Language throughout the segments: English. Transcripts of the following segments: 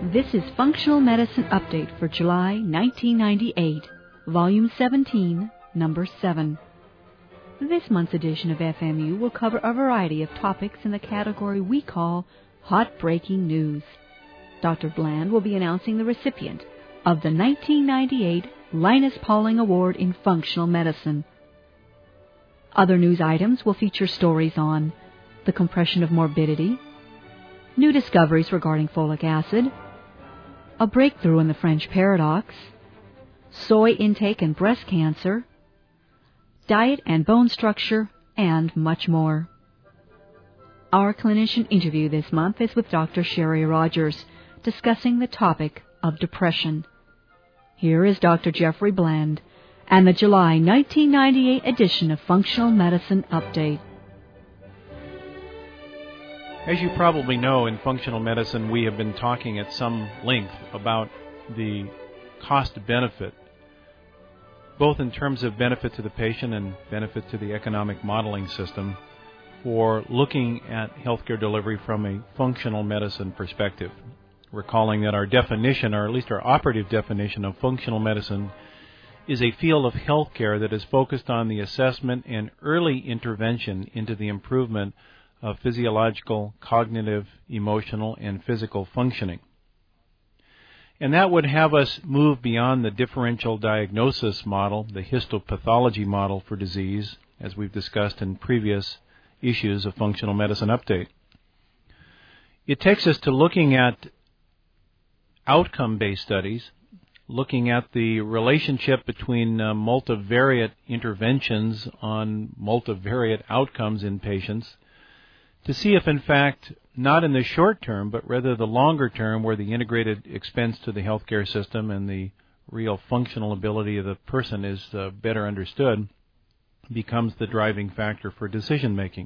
This is Functional Medicine Update for July 1998, Volume 17, Number 7. This month's edition of FMU will cover a variety of topics in the category we call Hot Breaking News. Dr. Bland will be announcing the recipient of the 1998 Linus Pauling Award in Functional Medicine. Other news items will feature stories on the compression of morbidity, new discoveries regarding folic acid, a breakthrough in the French paradox, soy intake and breast cancer, diet and bone structure, and much more. Our clinician interview this month is with Dr. Sherry Rogers, discussing the topic of depression. Here is Dr. Jeffrey Bland and the July 1998 edition of Functional Medicine Update. As you probably know, in functional medicine, we have been talking at some length about the cost-benefit, both in terms of benefit to the patient and benefit to the economic modeling system, for looking at healthcare delivery from a functional medicine perspective. Recalling that our definition, or at least our operative definition of functional medicine, is a field of healthcare that is focused on the assessment and early intervention into the improvement of physiological, cognitive, emotional, and physical functioning. And that would have us move beyond the differential diagnosis model, the histopathology model for disease, as we've discussed in previous issues of Functional Medicine Update. It takes us to looking at outcome-based studies, looking at the relationship between multivariate interventions on multivariate outcomes in patients, to see if, in fact, not in the short term, but rather the longer term, where the integrated expense to the healthcare system and the real functional ability of the person is better understood, becomes the driving factor for decision making.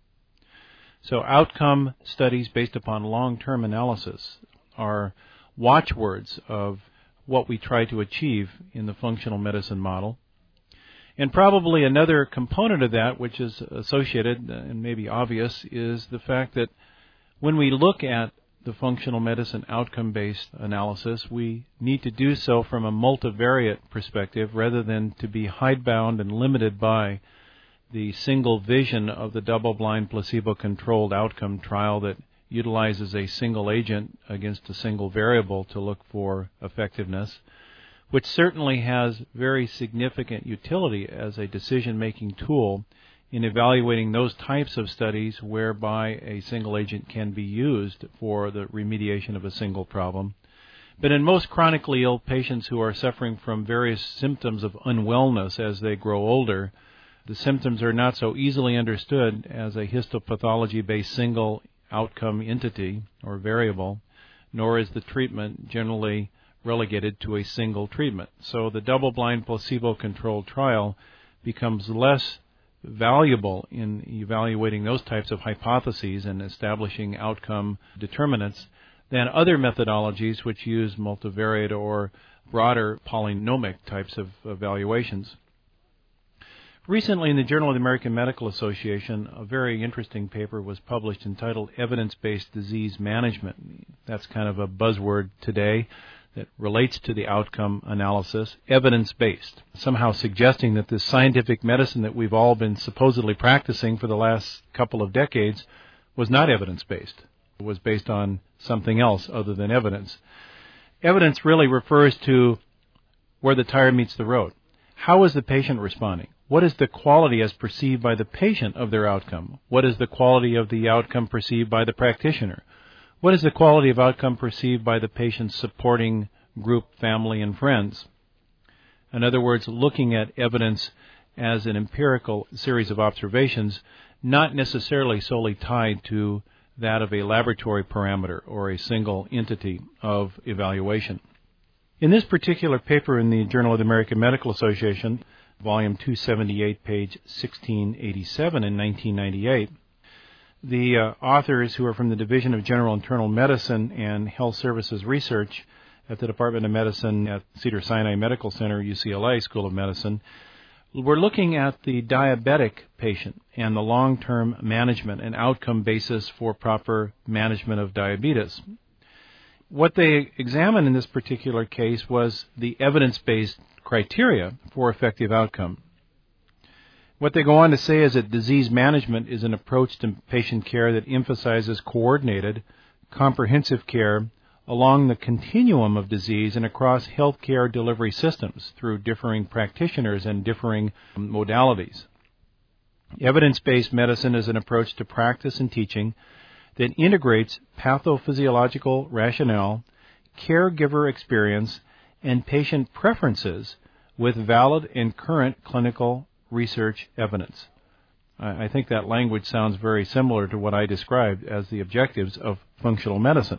So outcome studies based upon long-term analysis are watchwords of what we try to achieve in the functional medicine model. And probably another component of that, which is associated and maybe obvious, is the fact that when we look at the functional medicine outcome-based analysis, we need to do so from a multivariate perspective rather than to be hidebound and limited by the single vision of the double-blind placebo-controlled outcome trial that utilizes a single agent against a single variable to look for effectiveness, which certainly has very significant utility as a decision-making tool in evaluating those types of studies whereby a single agent can be used for the remediation of a single problem. But in most chronically ill patients who are suffering from various symptoms of unwellness as they grow older, the symptoms are not so easily understood as a histopathology-based single outcome entity or variable, nor is the treatment generally relegated to a single treatment. So the double-blind placebo-controlled trial becomes less valuable in evaluating those types of hypotheses and establishing outcome determinants than other methodologies which use multivariate or broader polynomic types of evaluations. Recently, in the Journal of the American Medical Association, a very interesting paper was published entitled Evidence-Based Disease Management. That's kind of a buzzword today that relates to the outcome analysis, evidence-based, somehow suggesting that this scientific medicine that we've all been supposedly practicing for the last couple of decades was not evidence-based. It was based on something else other than evidence. Evidence really refers to where the tire meets the road. How is the patient responding? What is the quality as perceived by the patient of their outcome? What is the quality of the outcome perceived by the practitioner? What is the quality of outcome perceived by the patient's supporting group, family, and friends? In other words, looking at evidence as an empirical series of observations, not necessarily solely tied to that of a laboratory parameter or a single entity of evaluation. In this particular paper in the Journal of the American Medical Association, Volume 278, page 1687 in 1998, the authors, who are from the Division of General Internal Medicine and Health Services Research at the Department of Medicine at Cedars-Sinai Medical Center, UCLA School of Medicine, were looking at the diabetic patient and the long-term management and outcome basis for proper management of diabetes. What they examined in this particular case was the evidence-based criteria for effective outcome. What they go on to say is that disease management is an approach to patient care that emphasizes coordinated, comprehensive care along the continuum of disease and across healthcare delivery systems through differing practitioners and differing modalities. Evidence-based medicine is an approach to practice and teaching that integrates pathophysiological rationale, caregiver experience, and patient preferences with valid and current clinical research evidence. I think that language sounds very similar to what I described as the objectives of functional medicine.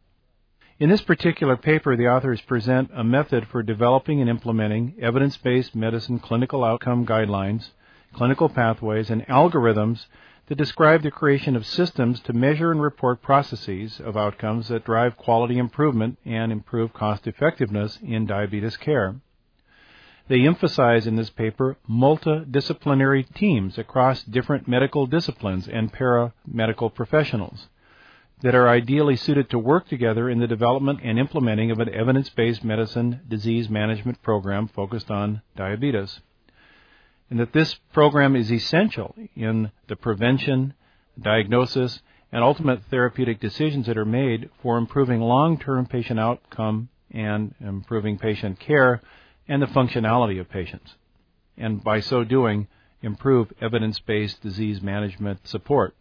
In this particular paper, the authors present a method for developing and implementing evidence-based medicine clinical outcome guidelines, clinical pathways, and algorithms that describe the creation of systems to measure and report processes of outcomes that drive quality improvement and improve cost-effectiveness in diabetes care. They emphasize in this paper multidisciplinary teams across different medical disciplines and paramedical professionals that are ideally suited to work together in the development and implementing of an evidence-based medicine disease management program focused on diabetes. And that this program is essential in the prevention, diagnosis, and ultimate therapeutic decisions that are made for improving long-term patient outcome and improving patient care and the functionality of patients, and by so doing, improve evidence-based disease management support.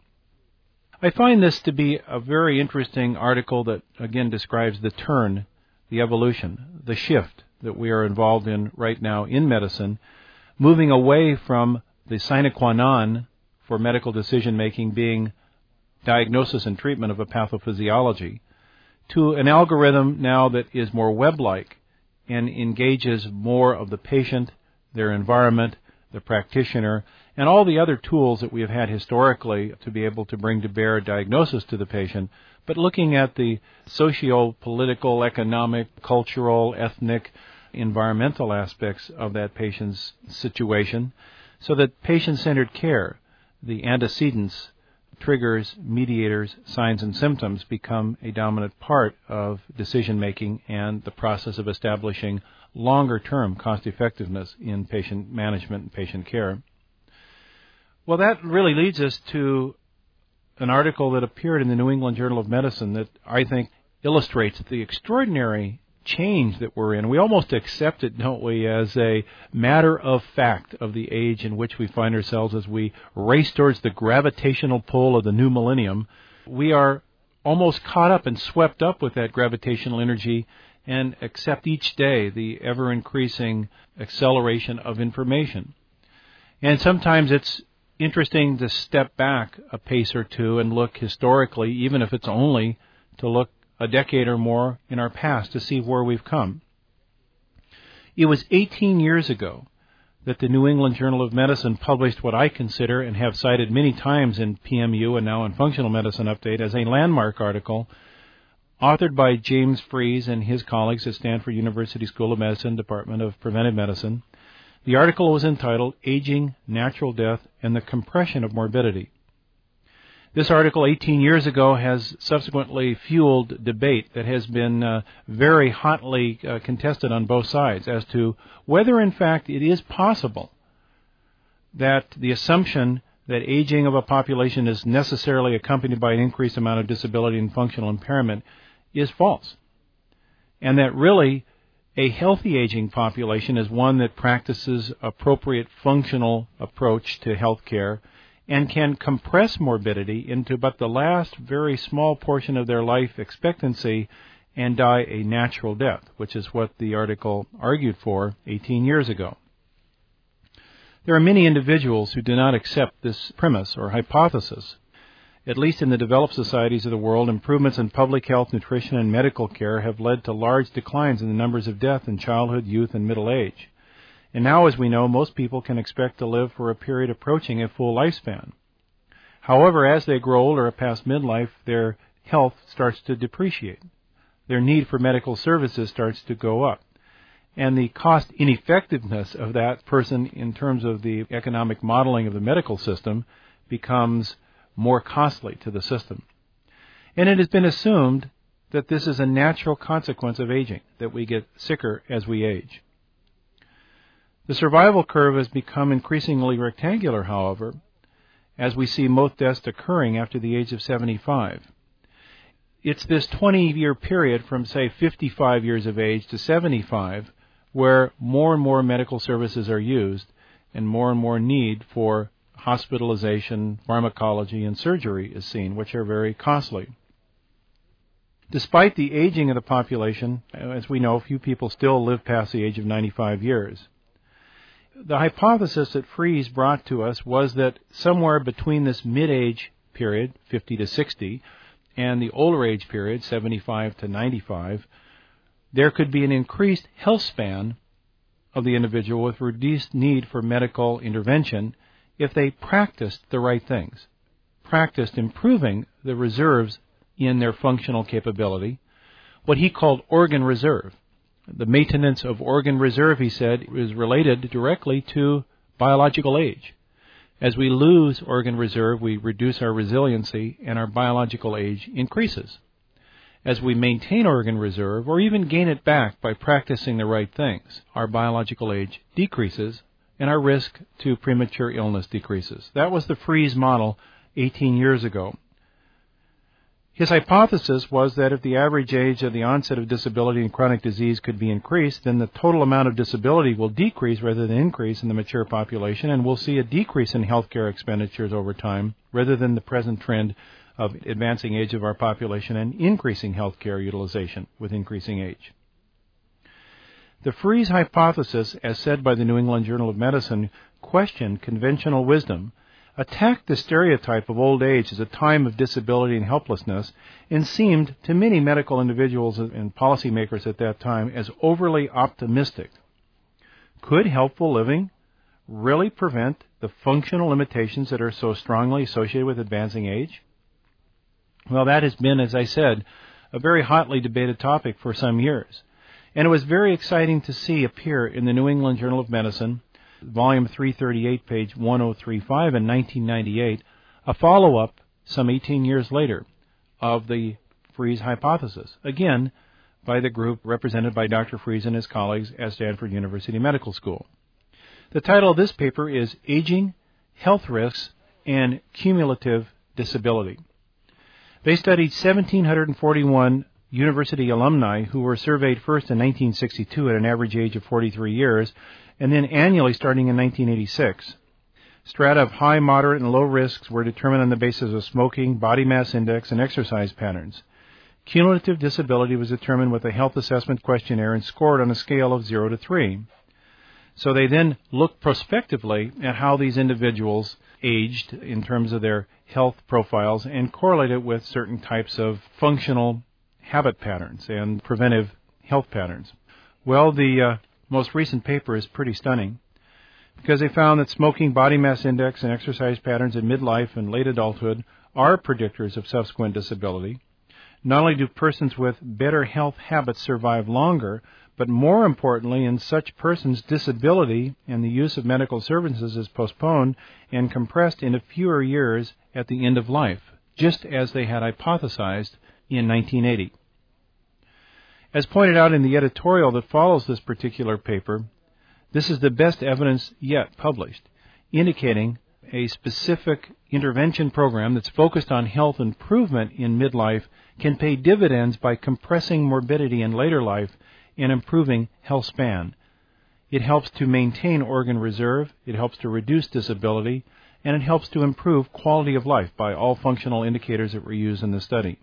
I find this to be a very interesting article that, again, describes the turn, the evolution, the shift that we are involved in right now in medicine, moving away from the sine qua non for medical decision-making being diagnosis and treatment of a pathophysiology to an algorithm now that is more web-like and engages more of the patient, their environment, the practitioner, and all the other tools that we have had historically to be able to bring to bear diagnosis to the patient, but looking at the socio-political, economic, cultural, ethnic, environmental aspects of that patient's situation, so that patient-centered care, the antecedents, triggers, mediators, signs, and symptoms become a dominant part of decision-making and the process of establishing longer-term cost-effectiveness in patient management and patient care. Well, that really leads us to an article that appeared in the New England Journal of Medicine that I think illustrates the extraordinary change that we're in. We almost accept it, don't we, as a matter of fact of the age in which we find ourselves as we race towards the gravitational pull of the new millennium. We are almost caught up and swept up with that gravitational energy and accept each day the ever-increasing acceleration of information. And sometimes it's interesting to step back a pace or two and look historically, even if it's only to look a decade or more in our past to see where we've come. It was 18 years ago that the New England Journal of Medicine published what I consider and have cited many times in PMU and now in Functional Medicine Update as a landmark article authored by James Fries and his colleagues at Stanford University School of Medicine, Department of Preventive Medicine. The article was entitled Aging, Natural Death, and the Compression of Morbidity. This article 18 years ago has subsequently fueled debate that has been very hotly contested on both sides as to whether, in fact, it is possible that the assumption that aging of a population is necessarily accompanied by an increased amount of disability and functional impairment is false, and that really a healthy aging population is one that practices appropriate functional approach to health care and can compress morbidity into but the last very small portion of their life expectancy and die a natural death, which is what the article argued for 18 years ago. There are many individuals who do not accept this premise or hypothesis. At least in the developed societies of the world, improvements in public health, nutrition, and medical care have led to large declines in the numbers of death in childhood, youth, and middle age. And now, as we know, most people can expect to live for a period approaching a full lifespan. However, as they grow older past midlife, their health starts to depreciate. Their need for medical services starts to go up. And the cost ineffectiveness of that person in terms of the economic modeling of the medical system becomes more costly to the system. And it has been assumed that this is a natural consequence of aging, that we get sicker as we age. The survival curve has become increasingly rectangular, however, as we see most deaths occurring after the age of 75. It's this 20-year period from, say, 55 years of age to 75 where more and more medical services are used and more need for hospitalization, pharmacology, and surgery is seen, which are very costly. Despite the aging of the population, as we know, few people still live past the age of 95 years. The hypothesis that Fries brought to us was that somewhere between this mid-age period, 50 to 60, and the older age period, 75 to 95, there could be an increased health span of the individual with reduced need for medical intervention if they practiced the right things, practiced improving the reserves in their functional capability, what he called organ reserve. The maintenance of organ reserve, he said, is related directly to biological age. As we lose organ reserve, we reduce our resiliency and our biological age increases. As we maintain organ reserve, or even gain it back by practicing the right things, our biological age decreases and our risk to premature illness decreases. That was the Fries model 18 years ago. His hypothesis was that if the average age of the onset of disability and chronic disease could be increased, then the total amount of disability will decrease rather than increase in the mature population, and we'll see a decrease in healthcare expenditures over time rather than the present trend of advancing age of our population and increasing healthcare utilization with increasing age. The Fries hypothesis, as said by the New England Journal of Medicine, questioned conventional wisdom, attacked the stereotype of old age as a time of disability and helplessness, and seemed to many medical individuals and policymakers at that time as overly optimistic. Could healthful living really prevent the functional limitations that are so strongly associated with advancing age? Well, that has been, as I said, a very hotly debated topic for some years. And it was very exciting to see appear in the New England Journal of Medicine, volume 338, page 1035 in 1998, a follow-up some 18 years later of the Fries hypothesis, again by the group represented by Dr. Fries and his colleagues at Stanford University Medical School. The title of this paper is Aging, Health Risks, and Cumulative Disability. They studied 1,741 university alumni who were surveyed first in 1962 at an average age of 43 years, and then annually starting in 1986. Strata of high, moderate, and low risks were determined on the basis of smoking, body mass index, and exercise patterns. Cumulative disability was determined with a health assessment questionnaire and scored on a scale of 0 to 3. So they then looked prospectively at how these individuals aged in terms of their health profiles and correlated with certain types of functional habit patterns and preventive health patterns. Well, the most recent paper is pretty stunning because they found that smoking, body mass index, and exercise patterns in midlife and late adulthood are predictors of subsequent disability. Not only do persons with better health habits survive longer, but more importantly, in such persons, disability and the use of medical services is postponed and compressed into fewer years at the end of life, just as they had hypothesized in 1980. As pointed out in the editorial that follows this particular paper, this is the best evidence yet published, indicating a specific intervention program that's focused on health improvement in midlife can pay dividends by compressing morbidity in later life and improving health span. It helps to maintain organ reserve, it helps to reduce disability, and it helps to improve quality of life by all functional indicators that were used in the study.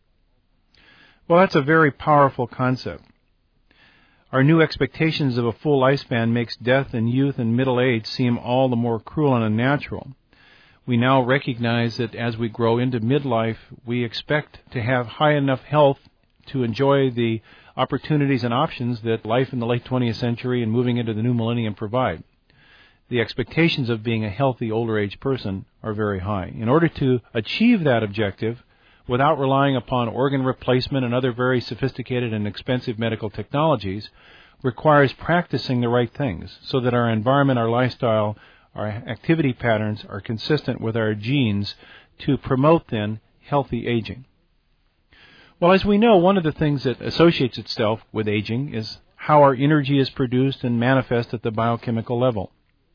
Well, that's a very powerful concept. Our new expectations of a full lifespan makes death in youth and middle age seem all the more cruel and unnatural. We now recognize that as we grow into midlife, we expect to have high enough health to enjoy the opportunities and options that life in the late 20th century and moving into the new millennium provide. The expectations of being a healthy older age person are very high. In order to achieve that objective, without relying upon organ replacement and other very sophisticated and expensive medical technologies, requires practicing the right things so that our environment, our lifestyle, our activity patterns are consistent with our genes to promote then healthy aging. Well, as we know, one of the things that associates itself with aging is how our energy is produced and manifest at the biochemical level.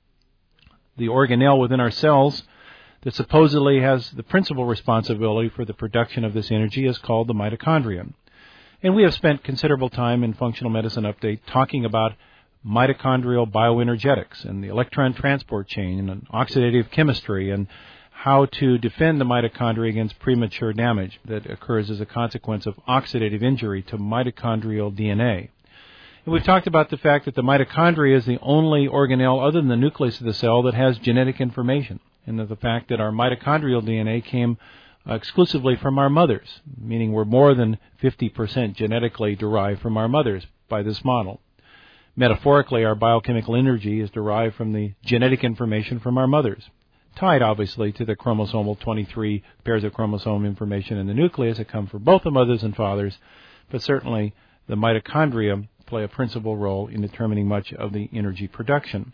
The organelle within our cells that supposedly has the principal responsibility for the production of this energy is called the mitochondria. And we have spent considerable time in Functional Medicine Update talking about mitochondrial bioenergetics and the electron transport chain and oxidative chemistry and how to defend the mitochondria against premature damage that occurs as a consequence of oxidative injury to mitochondrial DNA. And we've talked about the fact that the mitochondria is the only organelle other than the nucleus of the cell that has genetic information, and that the fact that our mitochondrial DNA came exclusively from our mothers, meaning we're more than 50% genetically derived from our mothers by this model. Metaphorically, our biochemical energy is derived from the genetic information from our mothers, tied obviously to the chromosomal 23 pairs of chromosome information in the nucleus that come from both the mothers and fathers, but certainly the mitochondria play a principal role in determining much of the energy production.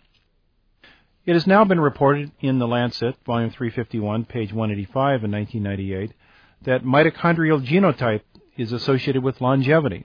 It has now been reported in The Lancet, volume 351, page 185 in 1998, that mitochondrial genotype is associated with longevity.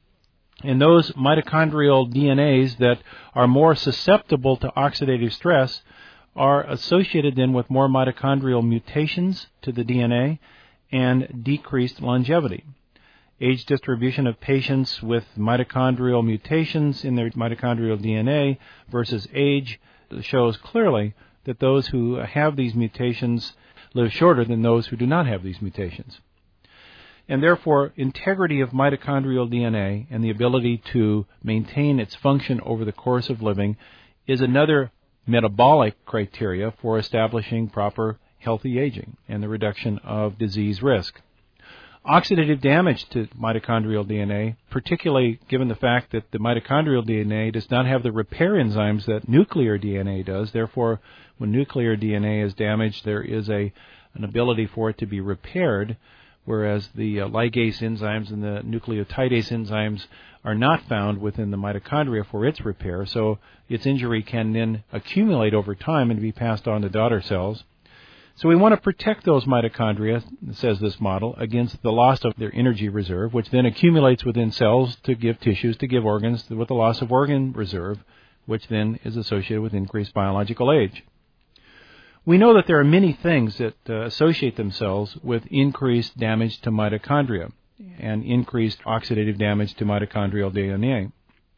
And those mitochondrial DNAs that are more susceptible to oxidative stress are associated then with more mitochondrial mutations to the DNA and decreased longevity. Age distribution of patients with mitochondrial mutations in their mitochondrial DNA versus age shows clearly that those who have these mutations live shorter than those who do not have these mutations. And therefore, integrity of mitochondrial DNA and the ability to maintain its function over the course of living is another metabolic criteria for establishing proper healthy aging and the reduction of disease risk. Oxidative damage to mitochondrial DNA, particularly given the fact that the mitochondrial DNA does not have the repair enzymes that nuclear DNA does. Therefore, when nuclear DNA is damaged, there is an ability for it to be repaired, whereas the ligase enzymes and the nucleotidase enzymes are not found within the mitochondria for its repair. So its injury can then accumulate over time and be passed on to daughter cells. So we want to protect those mitochondria, says this model, against the loss of their energy reserve, which then accumulates within cells to give tissues, to give organs, with the loss of organ reserve, which then is associated with increased biological age. We know that there are many things that associate themselves with increased damage to mitochondria and increased oxidative damage to mitochondrial DNA.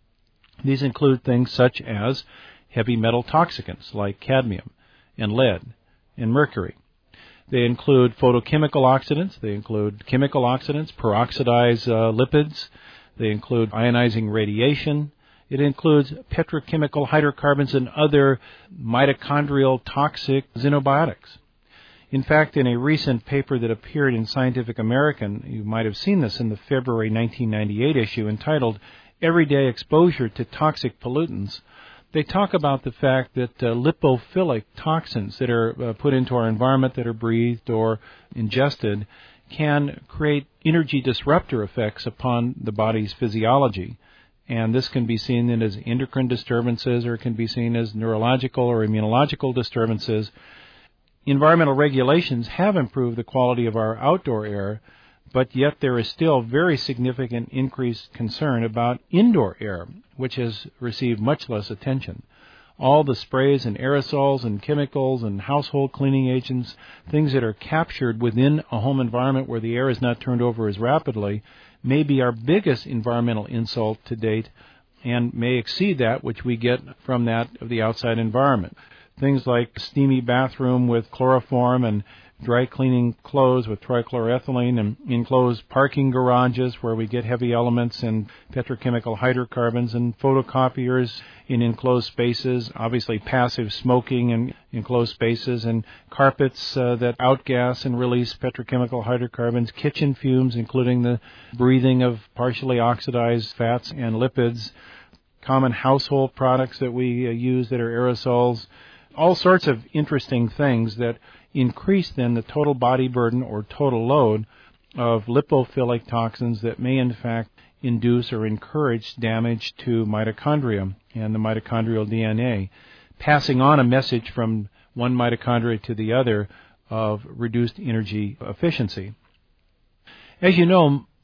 These include things such as heavy metal toxicants like cadmium and lead and mercury. They include photochemical oxidants. They include chemical oxidants, peroxidized lipids. They include ionizing radiation. It includes petrochemical hydrocarbons and other mitochondrial toxic xenobiotics. In fact, in a recent paper that appeared in Scientific American, you might have seen this in the February 1998 issue entitled Everyday Exposure to Toxic Pollutants, they talk about the fact that lipophilic toxins that are put into our environment, that are breathed or ingested, can create energy disruptor effects upon the body's physiology. And this can be seen then as endocrine disturbances, or it can be seen as neurological or immunological disturbances. Environmental regulations have improved the quality of our outdoor air, but yet there is still very significant increased concern about indoor air, which has received much less attention. All the sprays and aerosols and chemicals and household cleaning agents, things that are captured within a home environment where the air is not turned over as rapidly, may be our biggest environmental insult to date and may exceed that which we get from that of the outside environment. Things like steamy bathroom with chloroform and dry cleaning clothes with trichloroethylene and enclosed parking garages where we get heavy elements and petrochemical hydrocarbons, and photocopiers in enclosed spaces, obviously passive smoking in enclosed spaces, and carpets that outgas and release petrochemical hydrocarbons, kitchen fumes including the breathing of partially oxidized fats and lipids, common household products that we use that are aerosols, all sorts of interesting things that increase then the total body burden or total load of lipophilic toxins that may in fact induce or encourage damage to mitochondria and the mitochondrial DNA, passing on a message from one mitochondria to the other of reduced energy efficiency. As you know,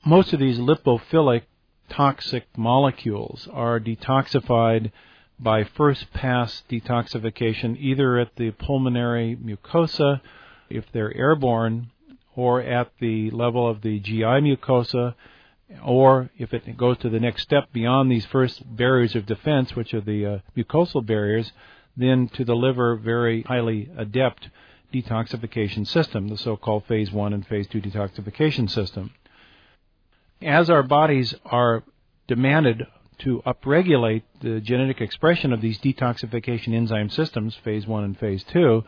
most of these lipophilic toxic molecules are detoxified by first-pass detoxification, either at the pulmonary mucosa, if they're airborne, or at the level of the GI mucosa, or if it goes to the next step beyond these first barriers of defense, which are the mucosal barriers, then to the liver, very highly adept detoxification system, the so-called phase 1 and phase 2 detoxification system. As our bodies are demanded to upregulate the genetic expression of these detoxification enzyme systems, phase 1 and phase 2,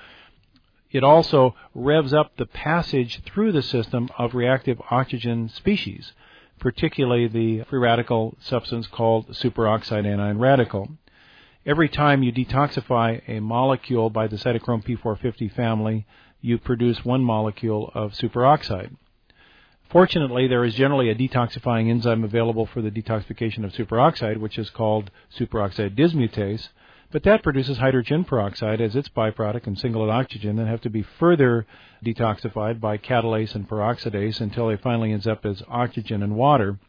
it also revs up the passage through the system of reactive oxygen species, particularly the free radical substance called superoxide anion radical. Every time you detoxify a molecule by the cytochrome P450 family, you produce one molecule of superoxide. Fortunately, there is generally a detoxifying enzyme available for the detoxification of superoxide, which is called superoxide dismutase, but that produces hydrogen peroxide as its byproduct and singlet oxygen and have to be further detoxified by catalase and peroxidase until it finally ends up as oxygen and water.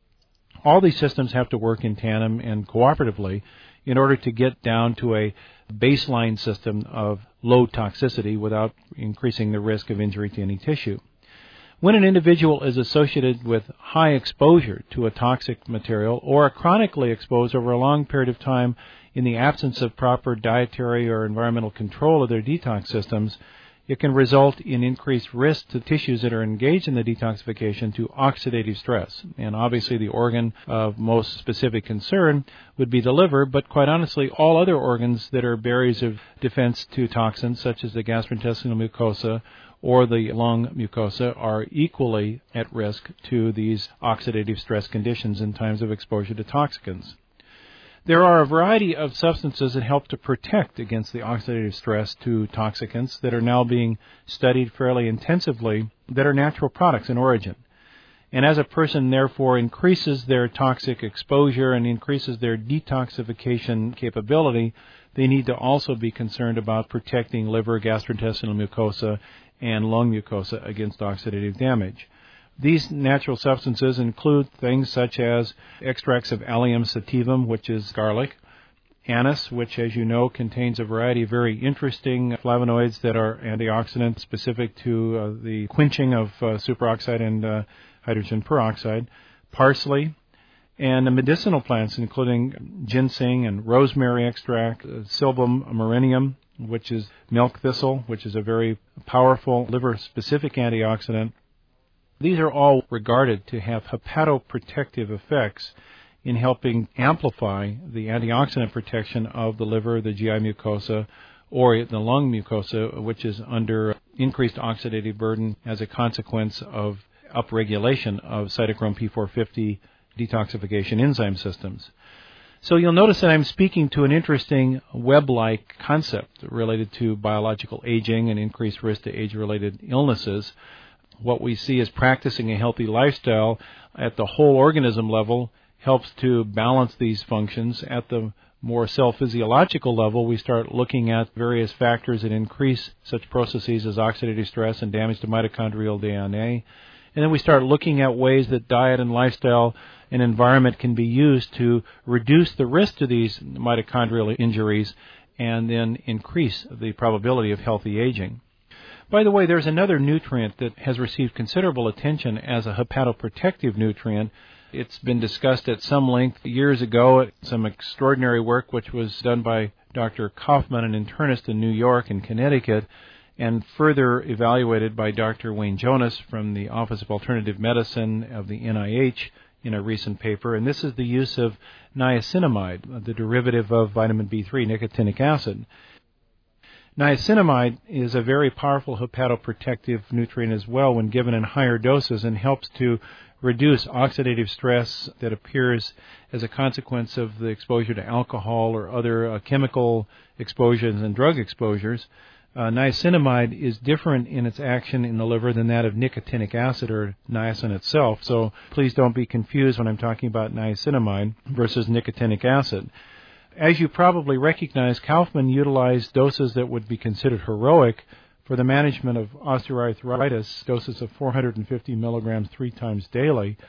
All these systems have to work in tandem and cooperatively in order to get down to a baseline system of low toxicity without increasing the risk of injury to any tissue. When an individual is associated with high exposure to a toxic material or are chronically exposed over a long period of time in the absence of proper dietary or environmental control of their detox systems, it can result in increased risk to tissues that are engaged in the detoxification to oxidative stress. And obviously the organ of most specific concern would be the liver, but quite honestly all other organs that are barriers of defense to toxins, such as the gastrointestinal mucosa or the lung mucosa, are equally at risk to these oxidative stress conditions in times of exposure to toxicants. There are a variety of substances that help to protect against the oxidative stress to toxicants that are now being studied fairly intensively that are natural products in origin. And as a person, therefore, increases their toxic exposure and increases their detoxification capability, they need to also be concerned about protecting liver, gastrointestinal mucosa, and lung mucosa against oxidative damage. These natural substances include things such as extracts of Allium sativum, which is garlic, anise, which, as you know, contains a variety of very interesting flavonoids that are antioxidants specific to the quenching of superoxide and hydrogen peroxide, parsley, and the medicinal plants, including ginseng and rosemary extract, Silbum marinum, which is milk thistle, which is a very powerful liver-specific antioxidant. These are all regarded to have hepatoprotective effects in helping amplify the antioxidant protection of the liver, the GI mucosa, or the lung mucosa, which is under increased oxidative burden as a consequence of upregulation of cytochrome P450 detoxification enzyme systems. So you'll notice that I'm speaking to an interesting web-like concept related to biological aging and increased risk to age-related illnesses. What we see as practicing a healthy lifestyle at the whole organism level helps to balance these functions. At the more cell physiological level, we start looking at various factors that increase such processes as oxidative stress and damage to mitochondrial DNA. And then we start looking at ways that diet and lifestyle and environment can be used to reduce the risk to these mitochondrial injuries and then increase the probability of healthy aging. By the way, there's another nutrient that has received considerable attention as a hepatoprotective nutrient. It's been discussed at some length years ago, some extraordinary work which was done by Dr. Kaufman, an internist in New York and Connecticut, and further evaluated by Dr. Wayne Jonas from the Office of Alternative Medicine of the NIH in a recent paper. And this is the use of niacinamide, the derivative of vitamin B3, nicotinic acid. Niacinamide is a very powerful hepatoprotective nutrient as well when given in higher doses and helps to reduce oxidative stress that appears as a consequence of the exposure to alcohol or other chemical exposures and drug exposures. Niacinamide is different in its action in the liver than that of nicotinic acid or niacin itself, so please don't be confused when I'm talking about niacinamide versus nicotinic acid. As you probably recognize, Kaufman utilized doses that would be considered heroic for the management of osteoarthritis, doses of 450 milligrams 3 times daily,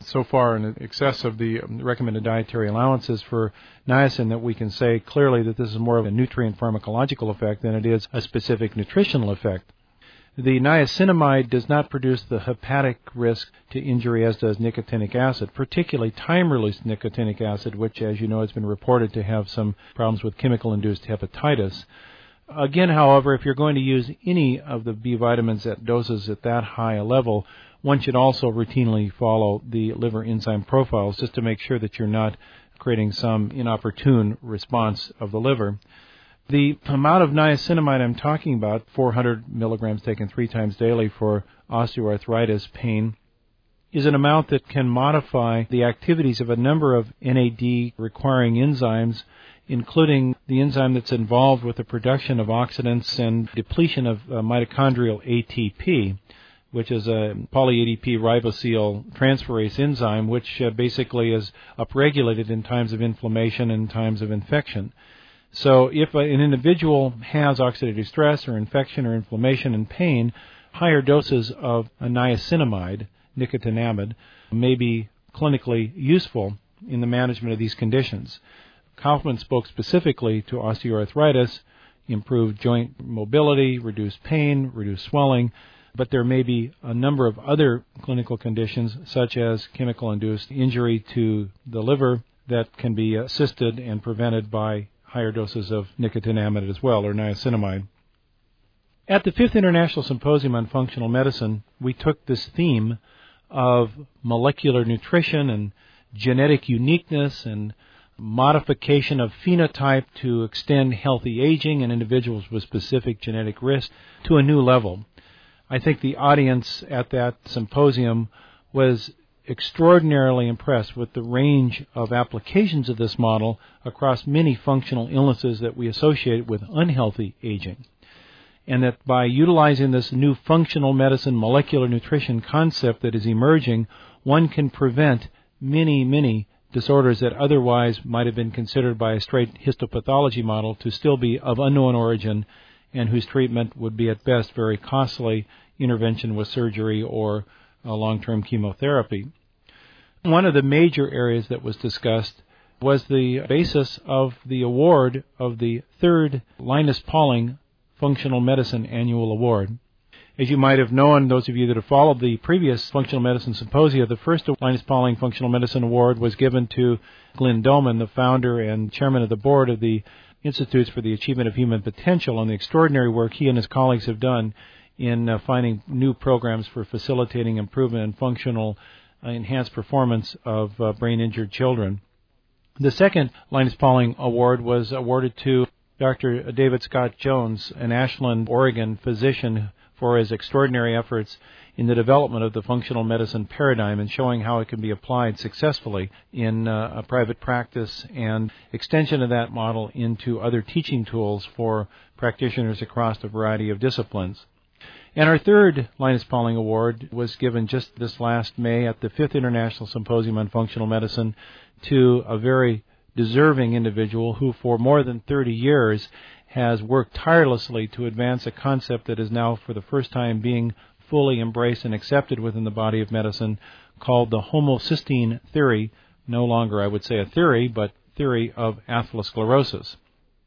so far in excess of the recommended dietary allowances for niacin that we can say clearly that this is more of a nutrient pharmacological effect than it is a specific nutritional effect. The niacinamide does not produce the hepatic risk to injury as does nicotinic acid, particularly time-release nicotinic acid, which, as you know, has been reported to have some problems with chemical-induced hepatitis. Again, however, if you're going to use any of the B vitamins at doses at that high a level, one should also routinely follow the liver enzyme profiles just to make sure that you're not creating some inopportune response of the liver. The amount of niacinamide I'm talking about, 400 milligrams taken 3 times daily for osteoarthritis pain, is an amount that can modify the activities of a number of NAD-requiring enzymes, including the enzyme that's involved with the production of oxidants and depletion of mitochondrial ATP, which is a poly-ADP ribosyl transferase enzyme, which basically is upregulated in times of inflammation and times of infection. So if an individual has oxidative stress or infection or inflammation and pain, higher doses of a niacinamide, nicotinamide, may be clinically useful in the management of these conditions. Kaufman spoke specifically to osteoarthritis, improved joint mobility, reduced pain, reduced swelling, but there may be a number of other clinical conditions, such as chemical-induced injury to the liver, that can be assisted and prevented by higher doses of nicotinamide as well, or niacinamide. At the 5th International Symposium on Functional Medicine, we took this theme of molecular nutrition and genetic uniqueness and modification of phenotype to extend healthy aging in individuals with specific genetic risk to a new level. I think the audience at that symposium was extraordinarily impressed with the range of applications of this model across many functional illnesses that we associate with unhealthy aging. And that by utilizing this new functional medicine molecular nutrition concept that is emerging, one can prevent many disorders that otherwise might have been considered by a straight histopathology model to still be of unknown origin and whose treatment would be at best very costly intervention with surgery or long-term chemotherapy. One of the major areas that was discussed was the basis of the award of the 3rd Linus Pauling Functional Medicine Annual Award. As you might have known, those of you that have followed the previous Functional Medicine Symposia, the first Linus Pauling Functional Medicine Award was given to Glenn Doman, the founder and chairman of the board of the Institutes for the Achievement of Human Potential, and the extraordinary work he and his colleagues have done in finding new programs for facilitating improvement in functional enhanced performance of brain-injured children. The second Linus Pauling Award was awarded to Dr. David Scott Jones, an Ashland, Oregon physician, for his extraordinary efforts in the development of the functional medicine paradigm and showing how it can be applied successfully in a private practice and extension of that model into other teaching tools for practitioners across a variety of disciplines. And our 3rd Linus Pauling Award was given just this last May at the 5th International Symposium on Functional Medicine to a very deserving individual who for more than 30 years has worked tirelessly to advance a concept that is now for the first time being fully embraced and accepted within the body of medicine, called the homocysteine theory, no longer I would say a theory, but theory of atherosclerosis.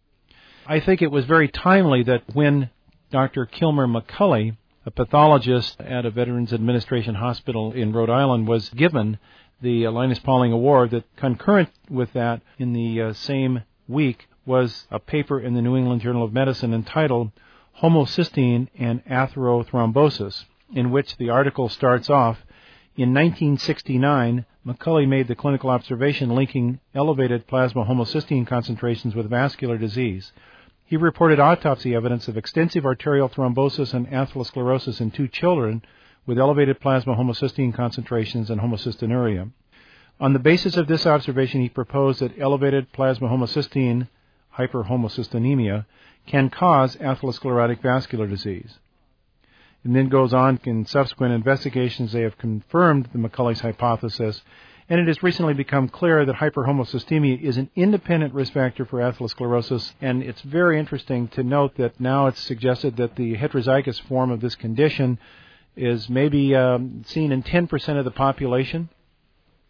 I think it was very timely that when Dr. Kilmer McCulley, a pathologist at a Veterans Administration hospital in Rhode Island, was given the Linus Pauling Award, that concurrent with that in the same week was a paper in the New England Journal of Medicine entitled Homocysteine and Atherothrombosis, in which the article starts off, in 1969, McCulley made the clinical observation linking elevated plasma homocysteine concentrations with vascular disease. He reported autopsy evidence of extensive arterial thrombosis and atherosclerosis in 2 children with elevated plasma homocysteine concentrations and homocystinuria. On the basis of this observation, he proposed that elevated plasma homocysteine, hyperhomocystinemia, can cause atherosclerotic vascular disease. And then goes on, in subsequent investigations, they have confirmed the McCulley's hypothesis, and it has recently become clear that hyperhomocysteemia is an independent risk factor for atherosclerosis, and it's very interesting to note that now it's suggested that the heterozygous form of this condition is maybe seen in 10% of the population,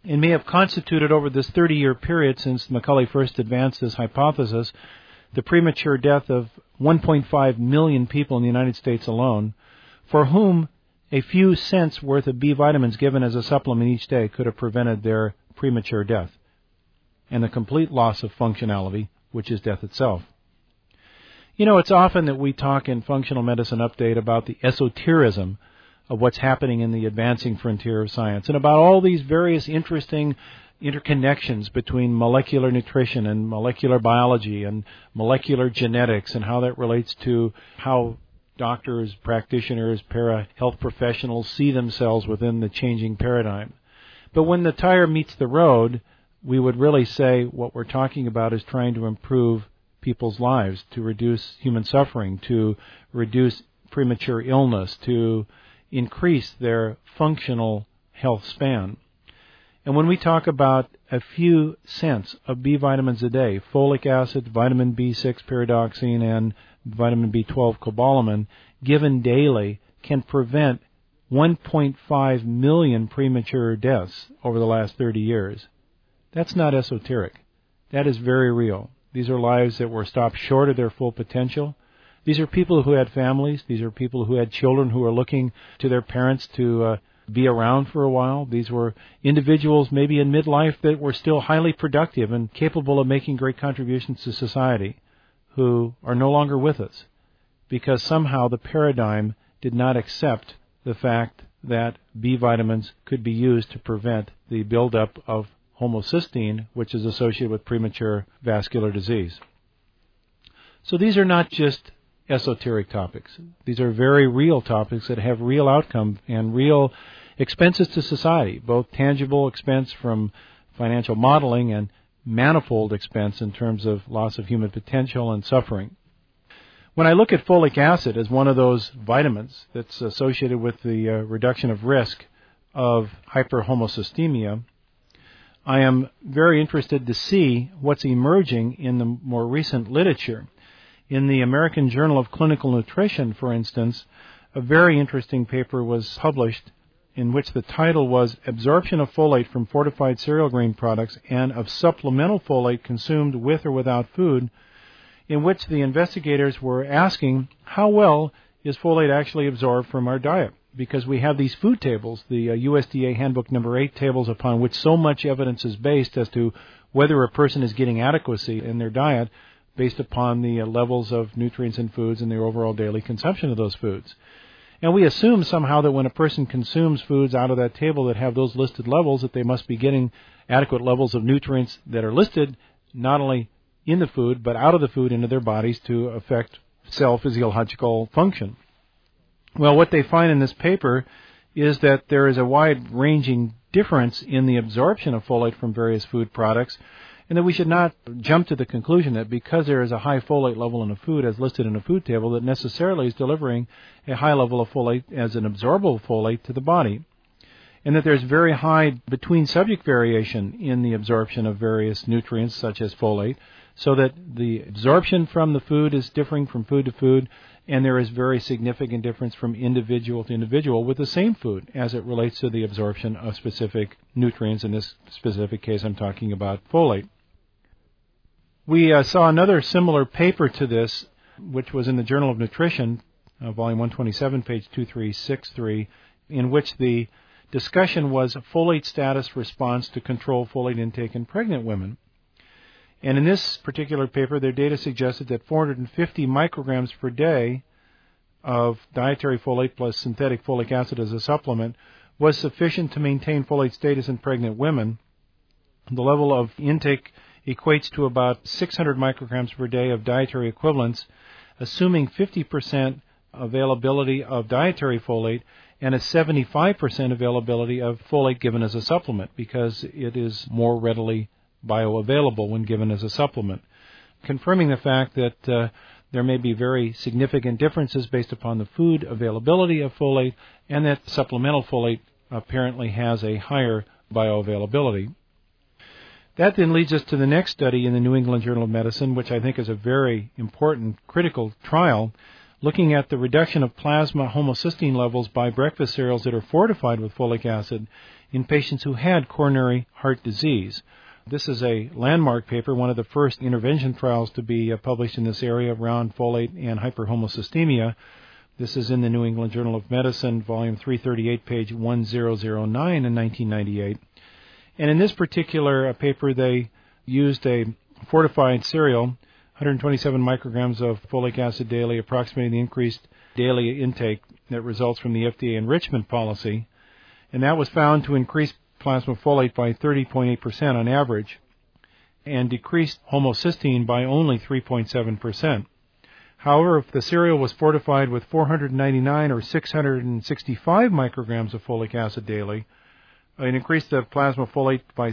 and may have constituted over this 30-year period since McCulley first advanced this hypothesis the premature death of 1.5 million people in the United States alone, for whom a few cents worth of B vitamins given as a supplement each day could have prevented their premature death and the complete loss of functionality, which is death itself. You know, it's often that we talk in Functional Medicine Update about the esotericism of what's happening in the advancing frontier of science and about all these various interesting interconnections between molecular nutrition and molecular biology and molecular genetics and how that relates to how doctors, practitioners, para-health professionals see themselves within the changing paradigm. But when the tire meets the road, we would really say what we're talking about is trying to improve people's lives, to reduce human suffering, to reduce premature illness, to increase their functional health span. And when we talk about a few cents of B vitamins a day, folic acid, vitamin B6 pyridoxine, and vitamin B12 cobalamin, given daily, can prevent 1.5 million premature deaths over the last 30 years. That's not esoteric. That is very real. These are lives that were stopped short of their full potential. These are people who had families. These are people who had children who were looking to their parents to be around for a while. These were individuals maybe in midlife that were still highly productive and capable of making great contributions to society who are no longer with us because somehow the paradigm did not accept the fact that B vitamins could be used to prevent the buildup of homocysteine, which is associated with premature vascular disease. So these are not just esoteric topics. These are very real topics that have real outcome and real expenses to society, both tangible expense from financial modeling and manifold expense in terms of loss of human potential and suffering. When I look at folic acid as one of those vitamins that's associated with the reduction of risk of hyperhomocysteemia, I am very interested to see what's emerging in the more recent literature. In the American Journal of Clinical Nutrition, for instance, a very interesting paper was published in which the title was Absorption of Folate from Fortified Cereal Grain Products and of Supplemental Folate Consumed with or Without Food, in which the investigators were asking how well is folate actually absorbed from our diet. Because we have these food tables, the USDA Handbook number 8 tables upon which so much evidence is based as to whether a person is getting adequacy in their diet based upon the levels of nutrients in foods and their overall daily consumption of those foods. And we assume somehow that when a person consumes foods out of that table that have those listed levels, that they must be getting adequate levels of nutrients that are listed not only in the food but out of the food into their bodies to affect cell physiological function. Well, what they find in this paper is that there is a wide-ranging difference in the absorption of folate from various food products, and that we should not jump to the conclusion that because there is a high folate level in a food as listed in a food table, that necessarily is delivering a high level of folate as an absorbable folate to the body, and that there's very high between-subject variation in the absorption of various nutrients such as folate, so that the absorption from the food is differing from food to food, and there is very significant difference from individual to individual with the same food as it relates to the absorption of specific nutrients. In this specific case, I'm talking about folate. We saw another similar paper to this, which was in the Journal of Nutrition, volume 127, page 2363, in which the discussion was folate status response to control folate intake in pregnant women. And in this particular paper, their data suggested that 450 micrograms per day of dietary folate plus synthetic folic acid as a supplement was sufficient to maintain folate status in pregnant women. The level of intake equates to about 600 micrograms per day of dietary equivalents, assuming 50% availability of dietary folate and a 75% availability of folate given as a supplement because it is more readily bioavailable when given as a supplement, confirming the fact that there may be very significant differences based upon the food availability of folate and that supplemental folate apparently has a higher bioavailability. That then leads us to the next study in the New England Journal of Medicine, which I think is a very important critical trial, looking at the reduction of plasma homocysteine levels by breakfast cereals that are fortified with folic acid in patients who had coronary heart disease. This is a landmark paper, one of the first intervention trials to be published in this area around folate and hyperhomocysteemia. This is in the New England Journal of Medicine, volume 338, page 1009 in 1998. And in this particular paper, they used a fortified cereal, 127 micrograms of folic acid daily, approximating the increased daily intake that results from the FDA enrichment policy. And that was found to increase plasma folate by 30.8% on average and decreased homocysteine by only 3.7%. However, if the cereal was fortified with 499 or 665 micrograms of folic acid daily, it increased the plasma folate by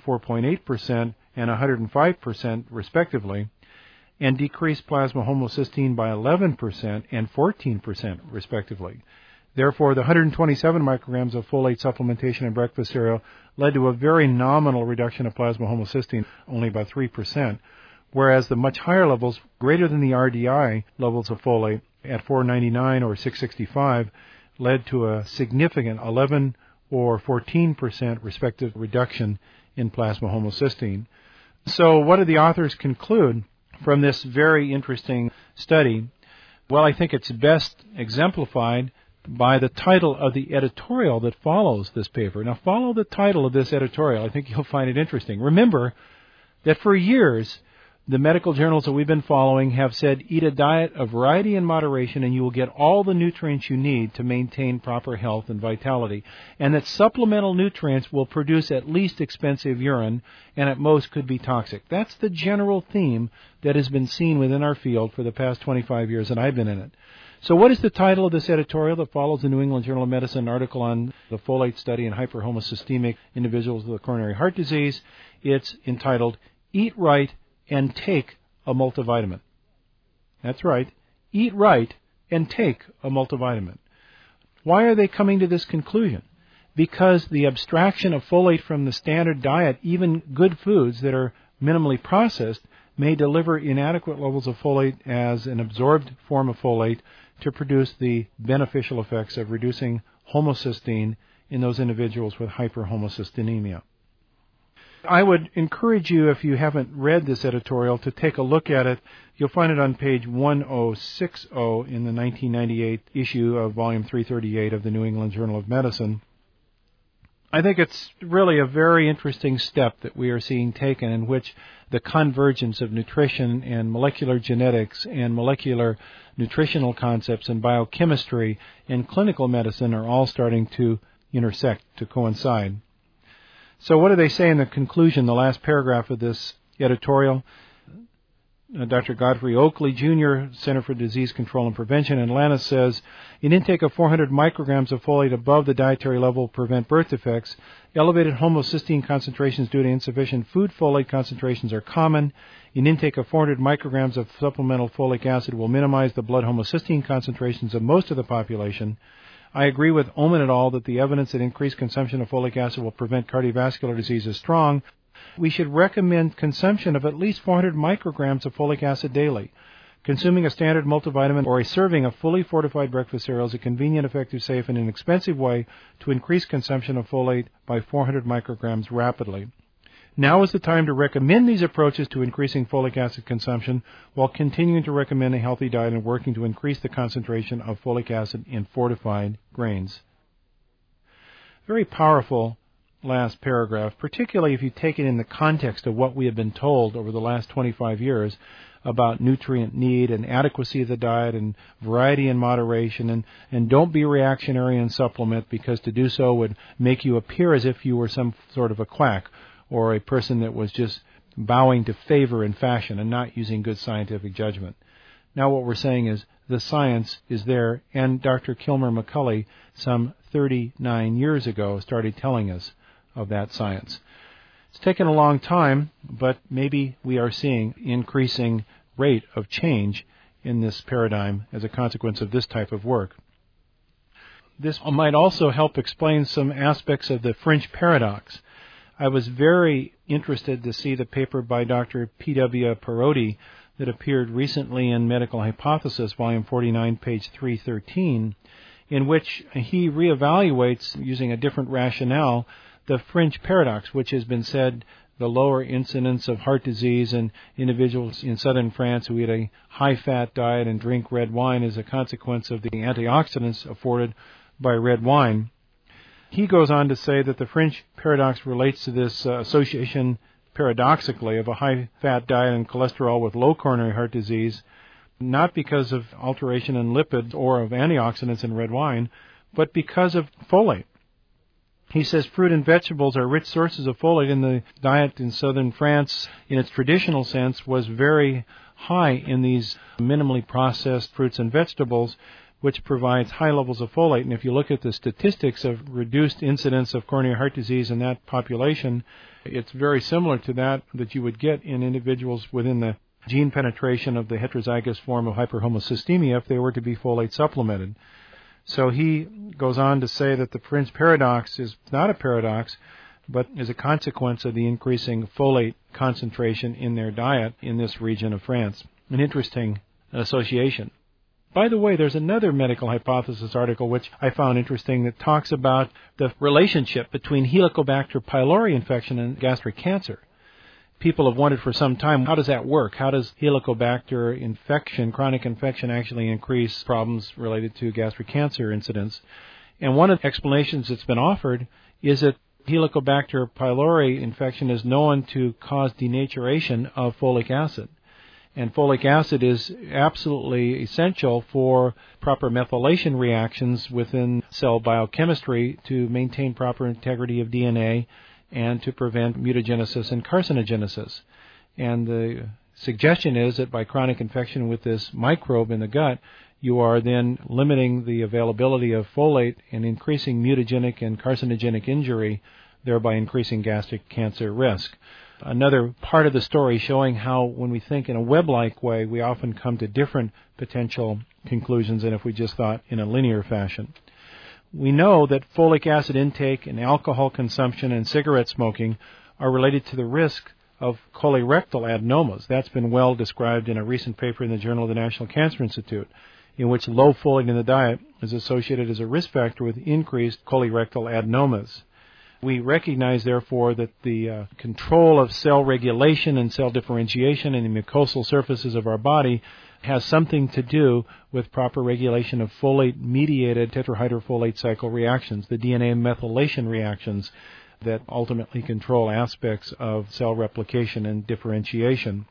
64.8% and 105% respectively, and decreased plasma homocysteine by 11% and 14% respectively. Therefore, the 127 micrograms of folate supplementation in breakfast cereal led to a very nominal reduction of plasma homocysteine, only about 3%, whereas the much higher levels, greater than the RDI levels of folate at 499 or 665, led to a significant 11 or 14% respective reduction in plasma homocysteine. So what did the authors conclude from this very interesting study? Well, I think it's best exemplified by the title of the editorial that follows this paper. Now, follow the title of this editorial. I think you'll find it interesting. Remember that for years, the medical journals that we've been following have said, eat a diet of variety and moderation and you will get all the nutrients you need to maintain proper health and vitality, and that supplemental nutrients will produce at least expensive urine and at most could be toxic. That's the general theme that has been seen within our field for the past 25 years that I've been in it. So what is the title of this editorial that follows the New England Journal of Medicine article on the folate study in hyperhomocystemic individuals with coronary heart disease? It's entitled, Eat Right and Take a Multivitamin. That's right. Eat right and take a multivitamin. Why are they coming to this conclusion? Because the abstraction of folate from the standard diet, even good foods that are minimally processed, may deliver inadequate levels of folate as an absorbed form of folate to produce the beneficial effects of reducing homocysteine in those individuals with hyperhomocystinemia. I would encourage you, if you haven't read this editorial, to take a look at it. You'll find it on page 1060 in the 1998 issue of volume 338 of the New England Journal of Medicine. I think it's really a very interesting step that we are seeing taken, in which the convergence of nutrition and molecular genetics and molecular nutritional concepts and biochemistry and clinical medicine are all starting to intersect, to coincide. So what do they say in the conclusion, the last paragraph of this editorial? Dr. Godfrey Oakley, Jr., Center for Disease Control and Prevention in Atlanta, says, an intake of 400 micrograms of folate above the dietary level will prevent birth defects. Elevated homocysteine concentrations due to insufficient food folate concentrations are common. An intake of 400 micrograms of supplemental folic acid will minimize the blood homocysteine concentrations of most of the population. I agree with Oman et al. That the evidence that increased consumption of folic acid will prevent cardiovascular disease is strong. We should recommend consumption of at least 400 micrograms of folic acid daily. Consuming a standard multivitamin or a serving of fully fortified breakfast cereal is a convenient, effective, safe, and inexpensive way to increase consumption of folate by 400 micrograms rapidly. Now is the time to recommend these approaches to increasing folic acid consumption while continuing to recommend a healthy diet and working to increase the concentration of folic acid in fortified grains. Very powerful last paragraph, particularly if you take it in the context of what we have been told over the last 25 years about nutrient need and adequacy of the diet and variety and moderation, and don't be reactionary and supplement, because to do so would make you appear as if you were some sort of a quack or a person that was just bowing to favor and fashion and not using good scientific judgment. Now what we're saying is the science is there, and Dr. Kilmer McCulley some 39 years ago started telling us of that science. It's taken a long time, but maybe we are seeing increasing rate of change in this paradigm as a consequence of this type of work. This might also help explain some aspects of the French paradox. I was very interested to see the paper by Dr. P.W. Perotti that appeared recently in Medical Hypothesis, volume 49, page 313, in which he reevaluates, using a different rationale, the French paradox, which has been said the lower incidence of heart disease in individuals in southern France who eat a high-fat diet and drink red wine is a consequence of the antioxidants afforded by red wine. He goes on to say that the French paradox relates to this association, paradoxically, of a high-fat diet and cholesterol with low coronary heart disease, not because of alteration in lipids or of antioxidants in red wine, but because of folate. He says fruit and vegetables are rich sources of folate, and the diet in southern France, in its traditional sense, was very high in these minimally processed fruits and vegetables, which provides high levels of folate. And if you look at the statistics of reduced incidence of coronary heart disease in that population, it's very similar to that you would get in individuals within the gene penetration of the heterozygous form of hyperhomocysteemia if they were to be folate supplemented. So he goes on to say that the French paradox is not a paradox, but is a consequence of the increasing folate concentration in their diet in this region of France. An interesting association. By the way, there's another medical hypothesis article which I found interesting that talks about the relationship between Helicobacter pylori infection and gastric cancer. People have wondered for some time, how does that work? How does Helicobacter infection, chronic infection, actually increase problems related to gastric cancer incidence? And one of the explanations that's been offered is that Helicobacter pylori infection is known to cause denaturation of folic acid. And folic acid is absolutely essential for proper methylation reactions within cell biochemistry to maintain proper integrity of DNA and to prevent mutagenesis and carcinogenesis. And the suggestion is that by chronic infection with this microbe in the gut, you are then limiting the availability of folate and increasing mutagenic and carcinogenic injury, thereby increasing gastric cancer risk. Another part of the story showing how when we think in a web-like way, we often come to different potential conclusions than if we just thought in a linear fashion. We know that folic acid intake and alcohol consumption and cigarette smoking are related to the risk of colorectal adenomas. That's been well described in a recent paper in the Journal of the National Cancer Institute, in which low folate in the diet is associated as a risk factor with increased colorectal adenomas. We recognize, therefore, that the control of cell regulation and cell differentiation in the mucosal surfaces of our body has something to do with proper regulation of folate-mediated tetrahydrofolate cycle reactions, the DNA methylation reactions that ultimately control aspects of cell replication and differentiation.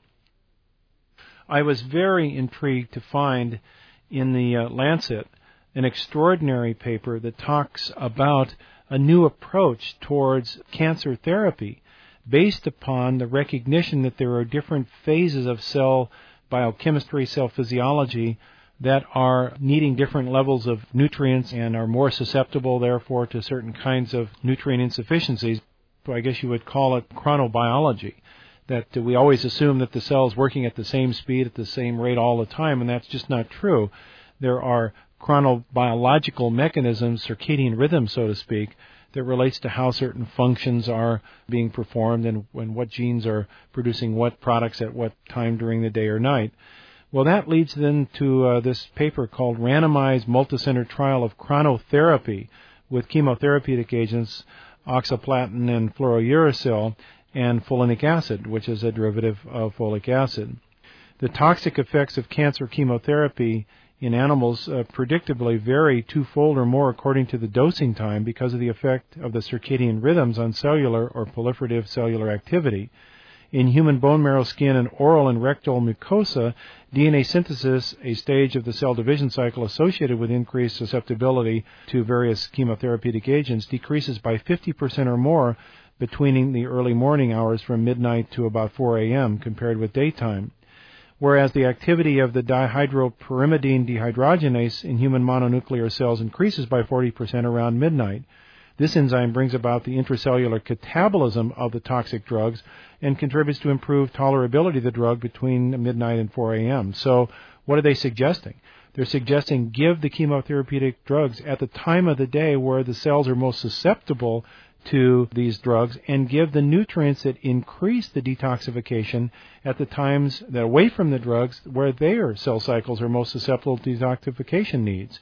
I was very intrigued to find in the Lancet an extraordinary paper that talks about a new approach towards cancer therapy based upon the recognition that there are different phases of cell biochemistry, cell physiology that are needing different levels of nutrients and are more susceptible, therefore, to certain kinds of nutrient insufficiencies. So I guess you would call it chronobiology, that we always assume that the cell is working at the same speed, at the same rate all the time, and that's just not true. There are chronobiological mechanisms, circadian rhythm, so to speak, that relates to how certain functions are being performed and what genes are producing what products at what time during the day or night. Well, that leads then to this paper called Randomized Multicenter Trial of Chronotherapy with Chemotherapeutic Agents, oxaliplatin and fluorouracil, and folinic acid, which is a derivative of folic acid. The toxic effects of cancer chemotherapy in animals predictably vary twofold or more according to the dosing time because of the effect of the circadian rhythms on cellular or proliferative cellular activity. In human bone marrow, skin, and oral and rectal mucosa, DNA synthesis, a stage of the cell division cycle associated with increased susceptibility to various chemotherapeutic agents, decreases by 50% or more between the early morning hours from midnight to about 4 a.m. compared with daytime. Whereas the activity of the dihydropyrimidine dehydrogenase in human mononuclear cells increases by 40% around midnight. This enzyme brings about the intracellular catabolism of the toxic drugs and contributes to improved tolerability of the drug between midnight and 4 a.m. So what are they suggesting? They're suggesting give the chemotherapeutic drugs at the time of the day where the cells are most susceptible to these drugs and give the nutrients that increase the detoxification at the times that away from the drugs where their cell cycles are most susceptible to detoxification needs.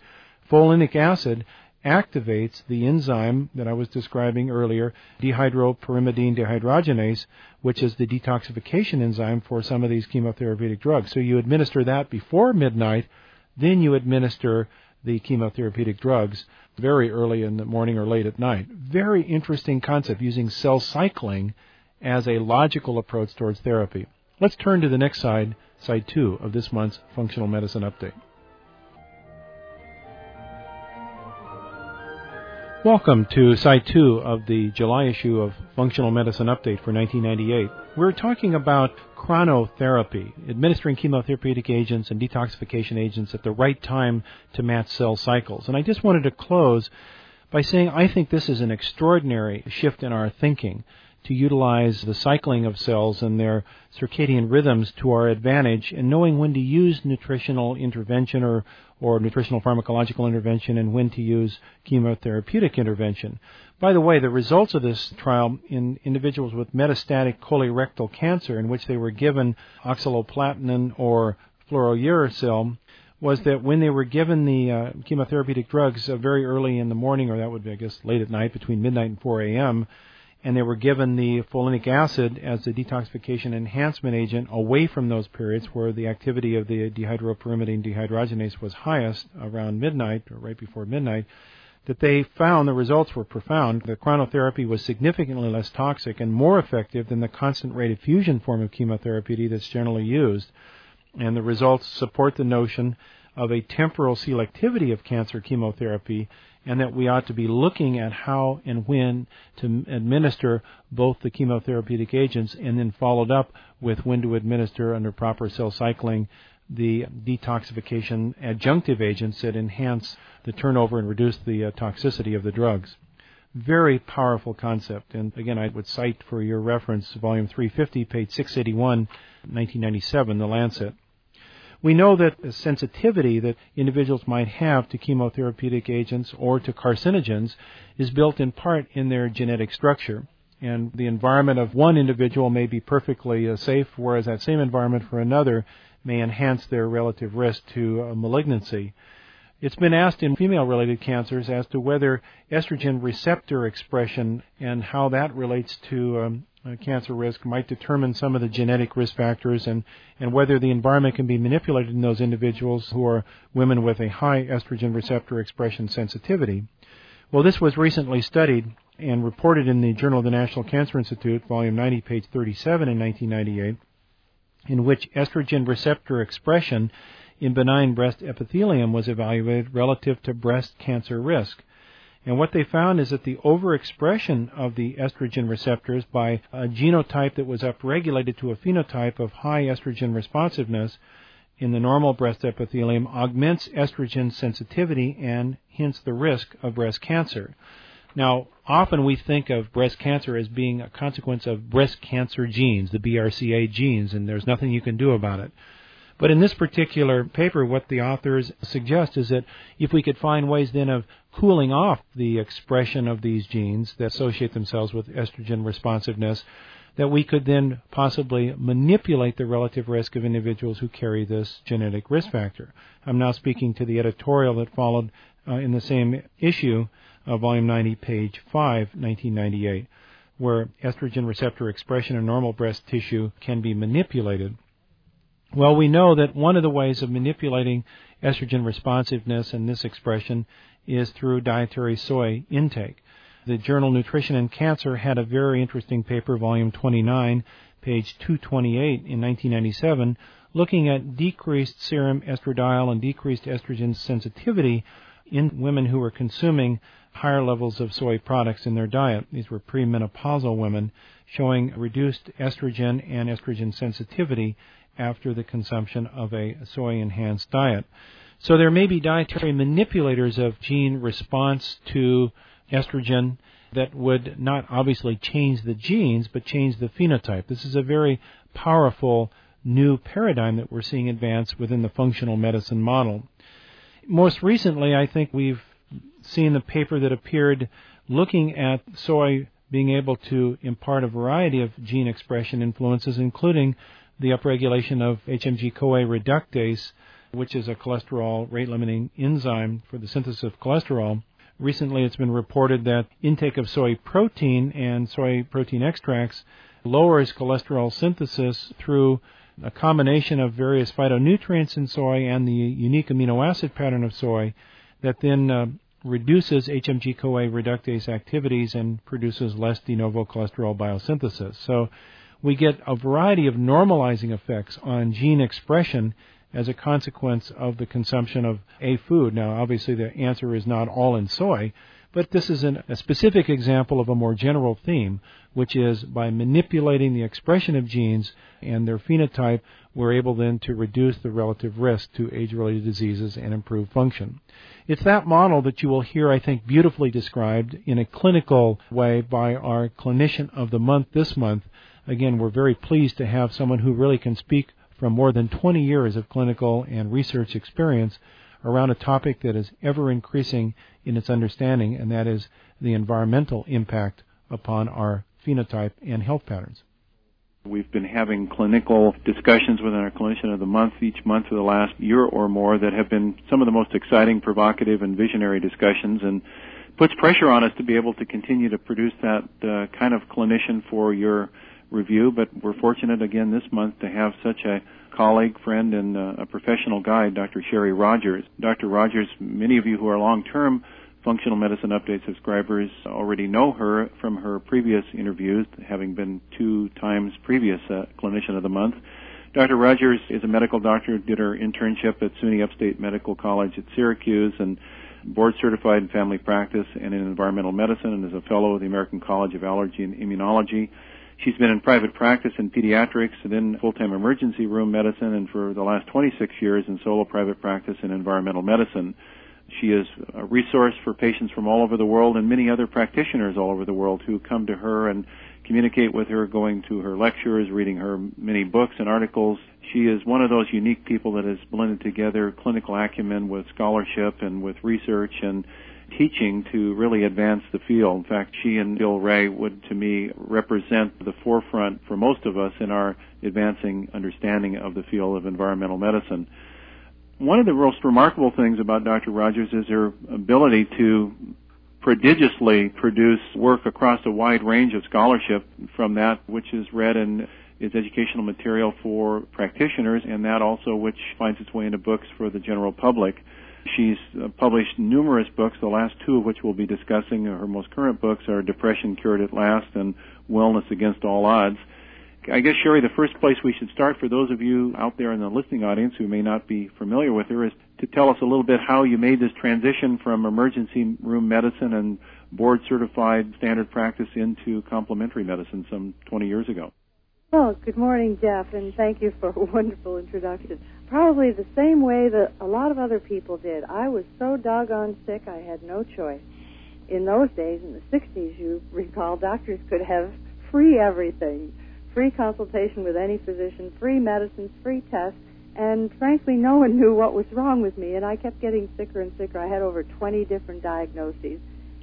folinic acid activates the enzyme that I was describing earlier, dihydropyrimidine dehydrogenase, which is the detoxification enzyme for some of these chemotherapeutic drugs. So you administer that before midnight, then you administer the chemotherapeutic drugs very early in the morning or late at night. Very interesting concept, using cell cycling as a logical approach towards therapy. Let's turn to the next side 2 of this month's Functional Medicine Update. Welcome to Side 2 of the July issue of Functional Medicine Update for 1998. We're talking about chronotherapy, administering chemotherapeutic agents and detoxification agents at the right time to match cell cycles. And I just wanted to close by saying I think this is an extraordinary shift in our thinking, to utilize the cycling of cells and their circadian rhythms to our advantage, and knowing when to use nutritional intervention or nutritional pharmacological intervention and when to use chemotherapeutic intervention. By the way, the results of this trial in individuals with metastatic colorectal cancer, in which they were given oxaliplatin or fluorouracil, was that when they were given the chemotherapeutic drugs very early in the morning, or that would be, I guess, late at night, between midnight and 4 a.m., and they were given the folinic acid as the detoxification enhancement agent away from those periods where the activity of the dihydropyrimidine dehydrogenase was highest, around midnight or right before midnight, that they found the results were profound. The chronotherapy was significantly less toxic and more effective than the constant rate fusion form of chemotherapy that's generally used. And the results support the notion of a temporal selectivity of cancer chemotherapy, and that we ought to be looking at how and when to administer both the chemotherapeutic agents, and then followed up with when to administer, under proper cell cycling, the detoxification adjunctive agents that enhance the turnover and reduce the toxicity of the drugs. Very powerful concept. And again, I would cite for your reference volume 350, page 681, 1997, The Lancet. We know that the sensitivity that individuals might have to chemotherapeutic agents or to carcinogens is built in part in their genetic structure. And the environment of one individual may be perfectly safe, whereas that same environment for another may enhance their relative risk to malignancy. It's been asked in female-related cancers as to whether estrogen receptor expression and how that relates to cancer risk might determine some of the genetic risk factors, and whether the environment can be manipulated in those individuals who are women with a high estrogen receptor expression sensitivity. Well, this was recently studied and reported in the Journal of the National Cancer Institute, volume 90, page 37 in 1998, in which estrogen receptor expression in benign breast epithelium was evaluated relative to breast cancer risk. And what they found is that the overexpression of the estrogen receptors by a genotype that was upregulated to a phenotype of high estrogen responsiveness in the normal breast epithelium augments estrogen sensitivity and hence the risk of breast cancer. Now, often we think of breast cancer as being a consequence of breast cancer genes, the BRCA genes, and there's nothing you can do about it. But in this particular paper, what the authors suggest is that if we could find ways then of cooling off the expression of these genes that associate themselves with estrogen responsiveness, that we could then possibly manipulate the relative risk of individuals who carry this genetic risk factor. I'm now speaking to the editorial that followed in the same issue, volume 90, page 5, 1998, where estrogen receptor expression in normal breast tissue can be manipulated. Well, we know that one of the ways of manipulating estrogen responsiveness and this expression is through dietary soy intake. The journal Nutrition and Cancer had a very interesting paper, volume 29, page 228 in 1997, looking at decreased serum estradiol and decreased estrogen sensitivity in women who were consuming higher levels of soy products in their diet. These were premenopausal women showing reduced estrogen and estrogen sensitivity after the consumption of a soy-enhanced diet. So there may be dietary manipulators of gene response to estrogen that would not obviously change the genes, but change the phenotype. This is a very powerful new paradigm that we're seeing advance within the functional medicine model. Most recently, I think we've seen the paper that appeared looking at soy being able to impart a variety of gene expression influences, including the upregulation of HMG-CoA reductase which is a cholesterol rate-limiting enzyme for the synthesis of cholesterol. Recently, it's been reported that intake of soy protein and soy protein extracts lowers cholesterol synthesis through a combination of various phytonutrients in soy and the unique amino acid pattern of soy that then reduces HMG-CoA reductase activities and produces less de novo cholesterol biosynthesis. So we get a variety of normalizing effects on gene expression as a consequence of the consumption of a food. Now, obviously, the answer is not all in soy, but this is a specific example of a more general theme, which is by manipulating the expression of genes and their phenotype, we're able then to reduce the relative risk to age-related diseases and improve function. It's that model that you will hear, I think, beautifully described in a clinical way by our clinician of the month this month. Again, we're very pleased to have someone who really can speak from more than 20 years of clinical and research experience around a topic that is ever increasing in its understanding, and that is the environmental impact upon our phenotype and health patterns. We've been having clinical discussions within our Clinician of the Month each month for the last year or more that have been some of the most exciting, provocative, and visionary discussions, and puts pressure on us to be able to continue to produce that kind of clinician for your review. But we're fortunate again this month to have such a colleague, friend, and a professional guide, Dr. Sherry Rogers. Dr. Rogers, many of you who are long-term Functional Medicine Update subscribers already know her from her previous interviews, having been 2 times previous Clinician of the Month. Dr. Rogers is a medical doctor, did her internship at SUNY Upstate Medical College at Syracuse, and board-certified in family practice and in environmental medicine, and is a fellow of the American College of Allergy and Immunology. She's been in private practice in pediatrics and then full-time emergency room medicine, and for the last 26 years in solo private practice in environmental medicine. She is a resource for patients from all over the world and many other practitioners all over the world who come to her and communicate with her, going to her lectures, reading her many books and articles. She is one of those unique people that has blended together clinical acumen with scholarship and with research and teaching to really advance the field. In fact, she and Bill Ray would, to me, represent the forefront for most of us in our advancing understanding of the field of environmental medicine. One of the most remarkable things about Dr. Rogers is her ability to prodigiously produce work across a wide range of scholarship, from that which is read and is educational material for practitioners, and that also which finds its way into books for the general public. She's published numerous books, the last 2 of which we'll be discussing. Her most current books are Depression Cured at Last and Wellness Against All Odds. I guess, Sherry, the first place we should start for those of you out there in the listening audience who may not be familiar with her is to tell us a little bit how you made this transition from emergency room medicine and board-certified standard practice into complementary medicine some 20 years ago. Well, good morning, Jeff, and thank you for a wonderful introduction. Probably the same way that a lot of other people did. I was so doggone sick I had no choice. In those days, in the 60s, you recall, doctors could have free everything. Free consultation with any physician, free medicines, free tests, and frankly, no one knew what was wrong with me, and I kept getting sicker and sicker. I had over 20 different diagnoses.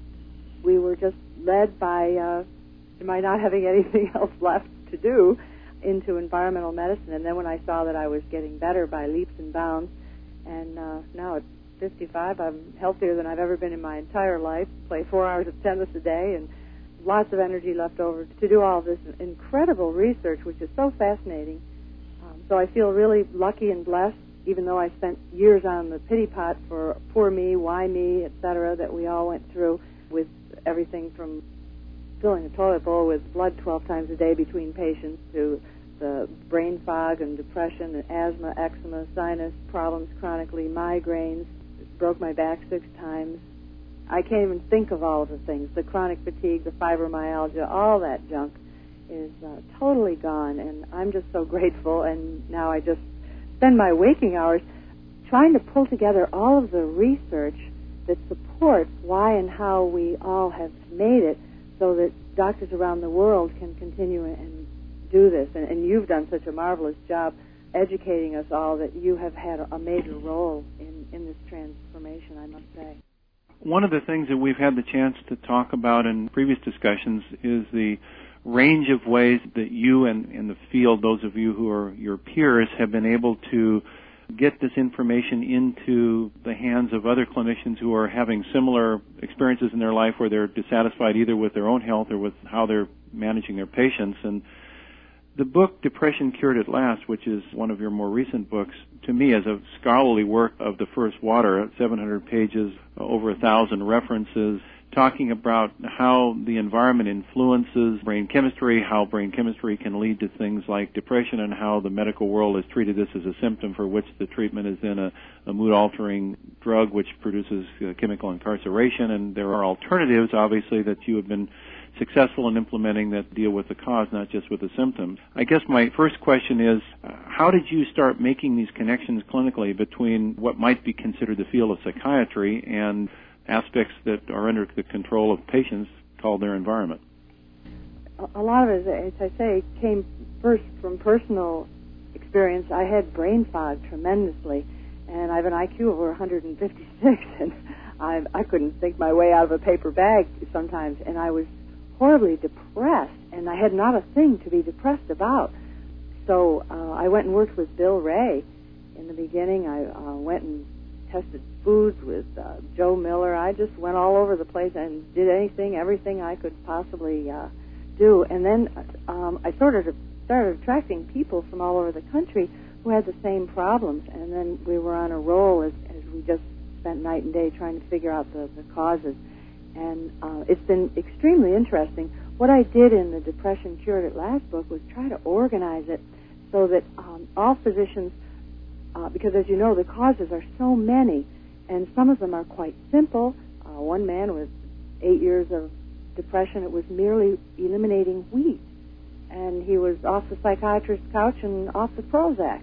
We were just led by my not having anything else left to do into environmental medicine, and then when I saw that I was getting better by leaps and bounds, and now at 55, I'm healthier than I've ever been in my entire life, play 4 hours of tennis a day, and lots of energy left over to do all this incredible research, which is so fascinating. So I feel really lucky and blessed, even though I spent years on the pity pot for poor me, why me, etc., that we all went through, with everything from filling a toilet bowl with blood 12 times a day between patients to the brain fog and depression and asthma, eczema, sinus problems chronically, migraines, broke my back 6 times. I can't even think of all of the things, the chronic fatigue, the fibromyalgia, all that junk is totally gone, and I'm just so grateful, and now I just spend my waking hours trying to pull together all of the research that supports why and how we all have made it so that doctors around the world can continue and do this, and you've done such a marvelous job educating us all that you have had a major role in this transformation, I must say. One of the things that we've had the chance to talk about in previous discussions is the range of ways that you and in the field, those of you who are your peers, have been able to get this information into the hands of other clinicians who are having similar experiences in their life where they're dissatisfied either with their own health or with how they're managing their patients. And the book, Depression Cured at Last, which is one of your more recent books, to me is a scholarly work of the first water, 700 pages, over 1,000 references, talking about how the environment influences brain chemistry, how brain chemistry can lead to things like depression, and how the medical world has treated this as a symptom for which the treatment is then a mood-altering drug which produces chemical incarceration. And there are alternatives, obviously, that you have been successful in implementing that deal with the cause, not just with the symptoms. I guess my first question is, how did you start making these connections clinically between what might be considered the field of psychiatry and aspects that are under the control of patients called their environment? A lot of it, as I say, came first from personal experience. I had brain fog tremendously, and I have an IQ over 156, and I couldn't think my way out of a paper bag sometimes, and I was horribly depressed, and I had not a thing to be depressed about. So I went and worked with Bill Ray. In the beginning, I went and tested foods with Joe Miller. I just went all over the place and did everything I could possibly do. And then I started attracting people from all over the country who had the same problems. And then we were on a roll as we just spent night and day trying to figure out the causes. And it's been extremely interesting. What I did in the Depression Cured at Last book was try to organize it so that all physicians, because as you know, the causes are so many, and some of them are quite simple. One man with 8 years of depression, it was merely eliminating wheat, and he was off the psychiatrist's couch and off the Prozac.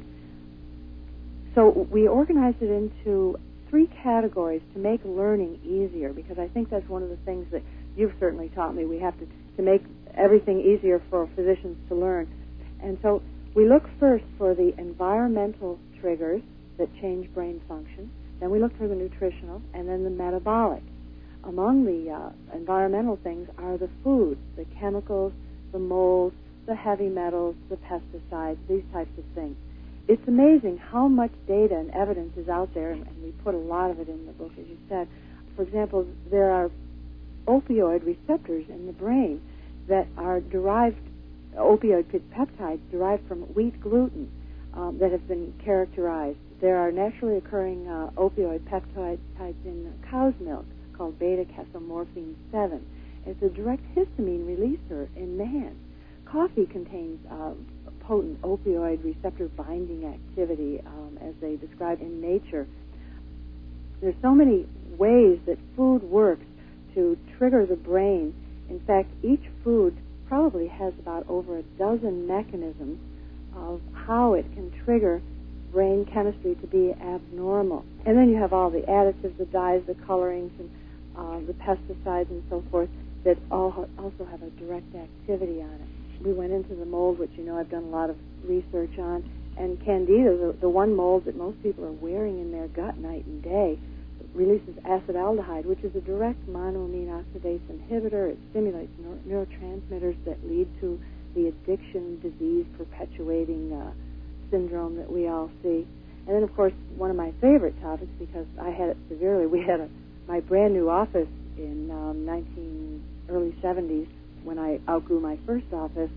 So we organized it into 3 categories to make learning easier, because I think that's one of the things that you've certainly taught me. We have to make everything easier for physicians to learn. And so we look first for the environmental triggers that change brain function. Then we look for the nutritional, and then the metabolic. Among the environmental things are the foods, the chemicals, the molds, the heavy metals, the pesticides, these types of things. It's amazing how much data and evidence is out there, and we put a lot of it in the book, as you said. For example, there are opioid receptors in the brain that are derived, opioid peptides derived from wheat gluten that have been characterized. There are naturally occurring opioid peptides in cow's milk called beta-casomorphine 7. It's a direct histamine releaser in man. Coffee contains potent opioid receptor binding activity, as they describe in Nature. There's so many ways that food works to trigger the brain. In fact, each food probably has about over a dozen mechanisms of how it can trigger brain chemistry to be abnormal. And then you have all the additives, the dyes, the colorings, and the pesticides and so forth that all also have a direct activity on it. We went into the mold, which you know I've done a lot of research on, and Candida, the one mold that most people are wearing in their gut night and day, releases acetaldehyde, which is a direct monoamine oxidase inhibitor. It stimulates neurotransmitters that lead to the addiction, disease, perpetuating syndrome that we all see. And then, of course, one of my favorite topics, because I had it severely, we had my brand new office in early 70s, when I outgrew my first office,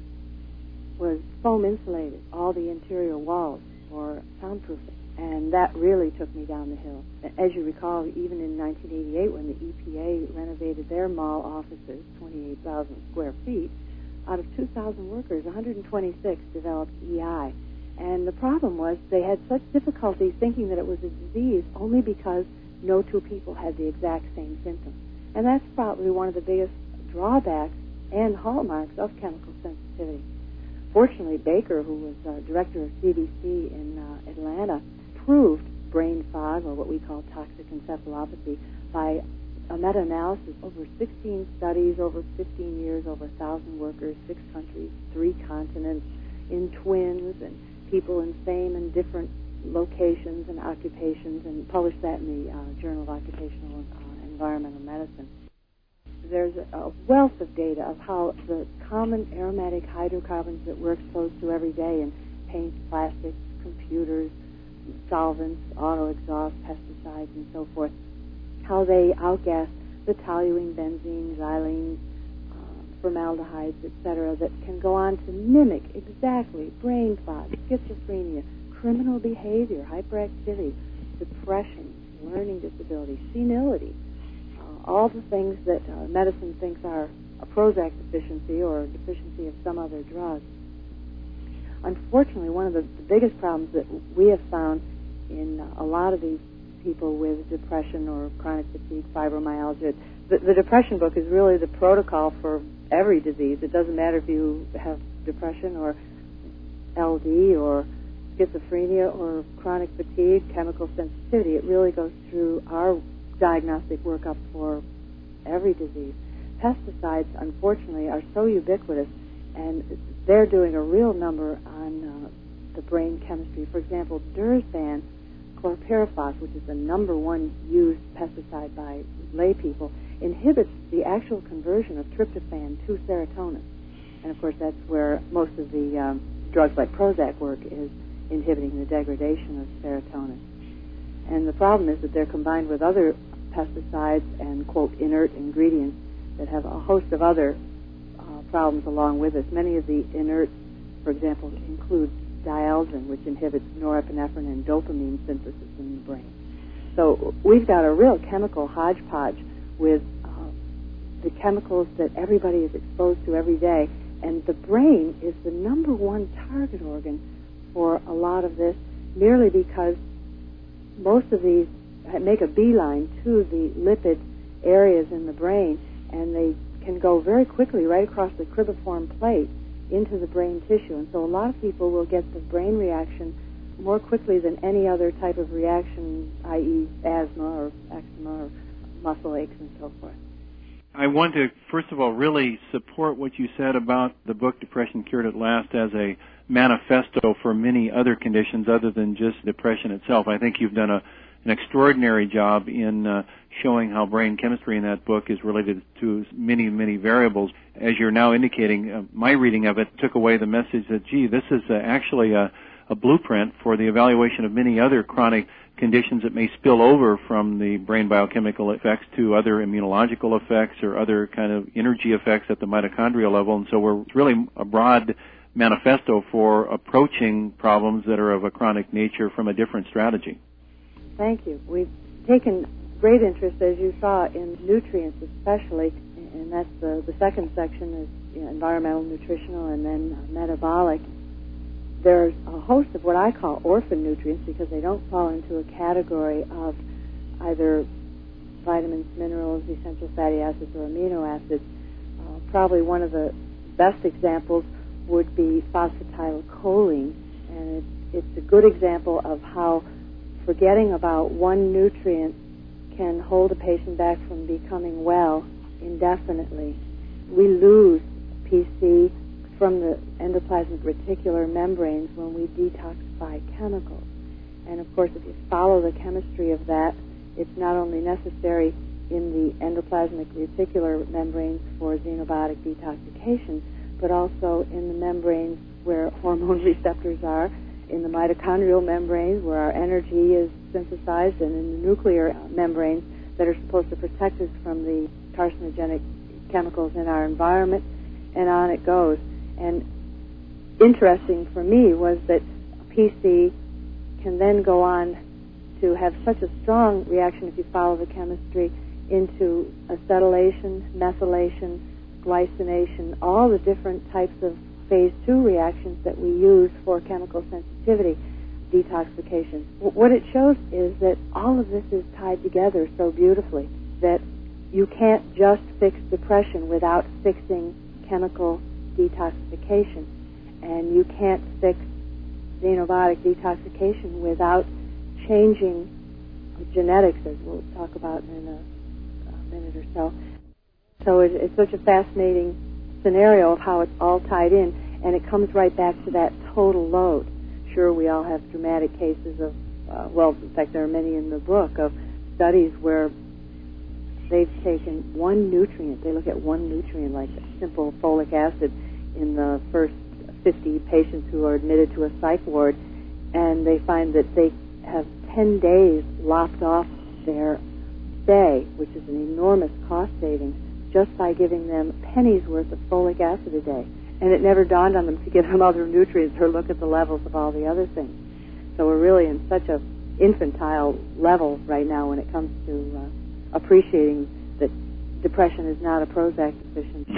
was foam insulated, all the interior walls for soundproofing. And that really took me down the hill. As you recall, even in 1988, when the EPA renovated their mall offices, 28,000 square feet, out of 2,000 workers, 126 developed EI. And the problem was they had such difficulty thinking that it was a disease only because no two people had the exact same symptoms. And that's probably one of the biggest drawbacks and hallmarks of chemical sensitivity. Fortunately, Baker, who was director of CDC in Atlanta, proved brain fog, or what we call toxic encephalopathy, by a meta-analysis over 16 studies, over 15 years, over 1,000 workers, 6 countries, 3 continents, in twins and people in same and different locations and occupations, and published that in the Journal of Occupational Environmental Medicine. There's a wealth of data of how the common aromatic hydrocarbons that we're exposed to every day in paint, plastics, computers, solvents, auto-exhaust, pesticides, and so forth, how they outgas the toluene, benzene, xylene, formaldehydes, etc., that can go on to mimic exactly brain fog, schizophrenia, criminal behavior, hyperactivity, depression, learning disability, senility, all the things that medicine thinks are a Prozac deficiency or a deficiency of some other drug. Unfortunately, one of the biggest problems that we have found in a lot of these people with depression or chronic fatigue, fibromyalgia, the depression book is really the protocol for every disease. It doesn't matter if you have depression or LD or schizophrenia or chronic fatigue, chemical sensitivity. It really goes through our diagnostic workup for every disease. Pesticides, unfortunately, are so ubiquitous, and they're doing a real number on the brain chemistry. For example, Dursban, chlorpyrifos, which is the number one used pesticide by lay people, inhibits the actual conversion of tryptophan to serotonin. And, of course, that's where most of the drugs like Prozac work, is inhibiting the degradation of serotonin. And the problem is that they're combined with other pesticides and, quote, inert ingredients that have a host of other problems along with us. Many of the inerts, for example, include dialgin, which inhibits norepinephrine and dopamine synthesis in the brain. So we've got a real chemical hodgepodge with the chemicals that everybody is exposed to every day, and the brain is the number one target organ for a lot of this, merely because most of these make a beeline to the lipid areas in the brain, and they can go very quickly right across the cribriform plate into the brain tissue. And so a lot of people will get the brain reaction more quickly than any other type of reaction, i.e. asthma or eczema or muscle aches and so forth. I want to, first of all, really support what you said about the book Depression Cured at Last as a manifesto for many other conditions other than just depression itself. I think you've done an extraordinary job in showing how brain chemistry in that book is related to many, many variables. As you're now indicating, my reading of it took away the message that, gee, this is actually a blueprint for the evaluation of many other chronic conditions that may spill over from the brain biochemical effects to other immunological effects or other kind of energy effects at the mitochondrial level. And so it's really a broad manifesto for approaching problems that are of a chronic nature from a different strategy. Thank you. We've taken great interest, as you saw, in nutrients especially, and that's the second section is environmental, nutritional, and then metabolic. There's a host of what I call orphan nutrients because they don't fall into a category of either vitamins, minerals, essential fatty acids, or amino acids. Probably one of the best examples would be phosphatidylcholine, and it's a good example of how forgetting about one nutrient can hold a patient back from becoming well indefinitely. We lose PC from the endoplasmic reticular membranes when we detoxify chemicals. And, of course, if you follow the chemistry of that, it's not only necessary in the endoplasmic reticular membranes for xenobiotic detoxification, but also in the membranes where hormone receptors are, in the mitochondrial membranes where our energy is synthesized, and in the nuclear membranes that are supposed to protect us from the carcinogenic chemicals in our environment, and on it goes. And interesting for me was that PC can then go on to have such a strong reaction, if you follow the chemistry, into acetylation, methylation, glycination, all the different types of phase 2 reactions that we use for chemical sensitivity detoxification. What it shows is that all of this is tied together so beautifully that you can't just fix depression without fixing chemical detoxification, and you can't fix xenobiotic detoxification without changing genetics, as we'll talk about in a minute or so. So it's such a fascinating scenario of how it's all tied in, and it comes right back to that total load. Sure, we all have dramatic cases of, in fact, there are many in the book, of studies where they've taken one nutrient. They look at one nutrient, like simple folic acid, in the first 50 patients who are admitted to a psych ward, and they find that they have 10 days lopped off their stay, which is an enormous cost savings, just by giving them pennies worth of folic acid a day. And it never dawned on them to give them other nutrients or look at the levels of all the other things. So we're really in such a infantile level right now when it comes to appreciating that depression is not a Prozac deficiency.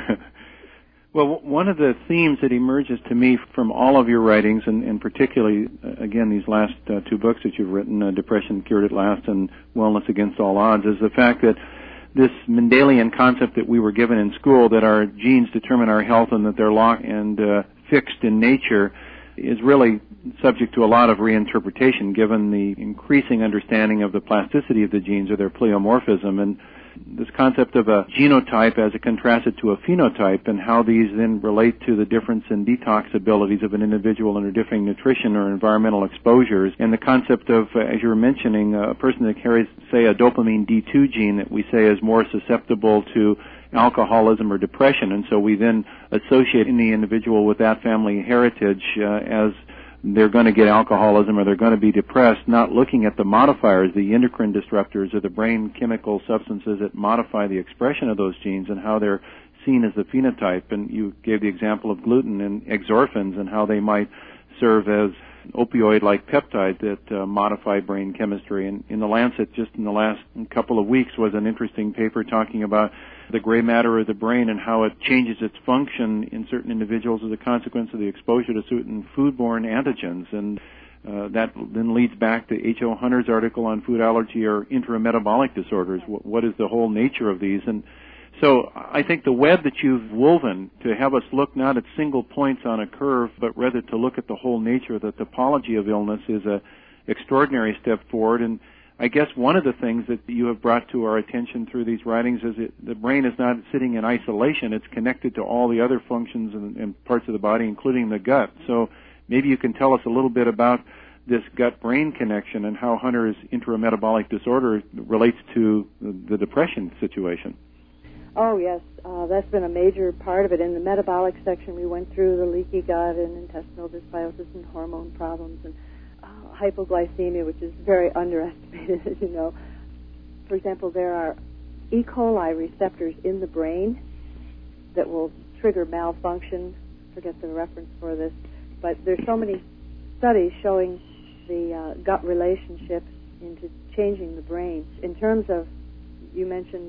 Well, one of the themes that emerges to me from all of your writings, and particularly, again, these last two books that you've written, Depression Cured at Last and Wellness Against All Odds, is the fact that this Mendelian concept that we were given in school, that our genes determine our health and that they're locked and fixed in nature, is really subject to a lot of reinterpretation given the increasing understanding of the plasticity of the genes or their pleomorphism, and this concept of a genotype as it contrasted to a phenotype, and how these then relate to the difference in detox abilities of an individual under differing nutrition or environmental exposures, and the concept of, as you were mentioning, a person that carries, say, a dopamine D2 gene that we say is more susceptible to alcoholism or depression, and so we then associate in the individual with that family heritage as they're going to get alcoholism or they're going to be depressed, not looking at the modifiers, the endocrine disruptors or the brain chemical substances that modify the expression of those genes and how they're seen as the phenotype. And you gave the example of gluten and exorphins and how they might serve as opioid-like peptides that modify brain chemistry. And in the Lancet, just in the last couple of weeks, was an interesting paper talking about the gray matter of the brain and how it changes its function in certain individuals as a consequence of the exposure to certain foodborne antigens. And that then leads back to H.O. Hunter's article on food allergy or intrametabolic disorders. What is the whole nature of these? And so I think the web that you've woven to have us look not at single points on a curve, but rather to look at the whole nature, the topology of illness, is a extraordinary step forward. And I guess one of the things that you have brought to our attention through these writings is that the brain is not sitting in isolation. It's connected to all the other functions and parts of the body, including the gut. So maybe you can tell us a little bit about this gut-brain connection and how Hunter's intrametabolic disorder relates to the depression situation. Oh, yes. That's been a major part of it. In the metabolic section, we went through the leaky gut and intestinal dysbiosis and hormone problems and hypoglycemia, which is very underestimated, as you know. For example, there are E. coli receptors in the brain that will trigger malfunction. Forget the reference for this. But there's so many studies showing the gut relationship into changing the brain. In terms of, you mentioned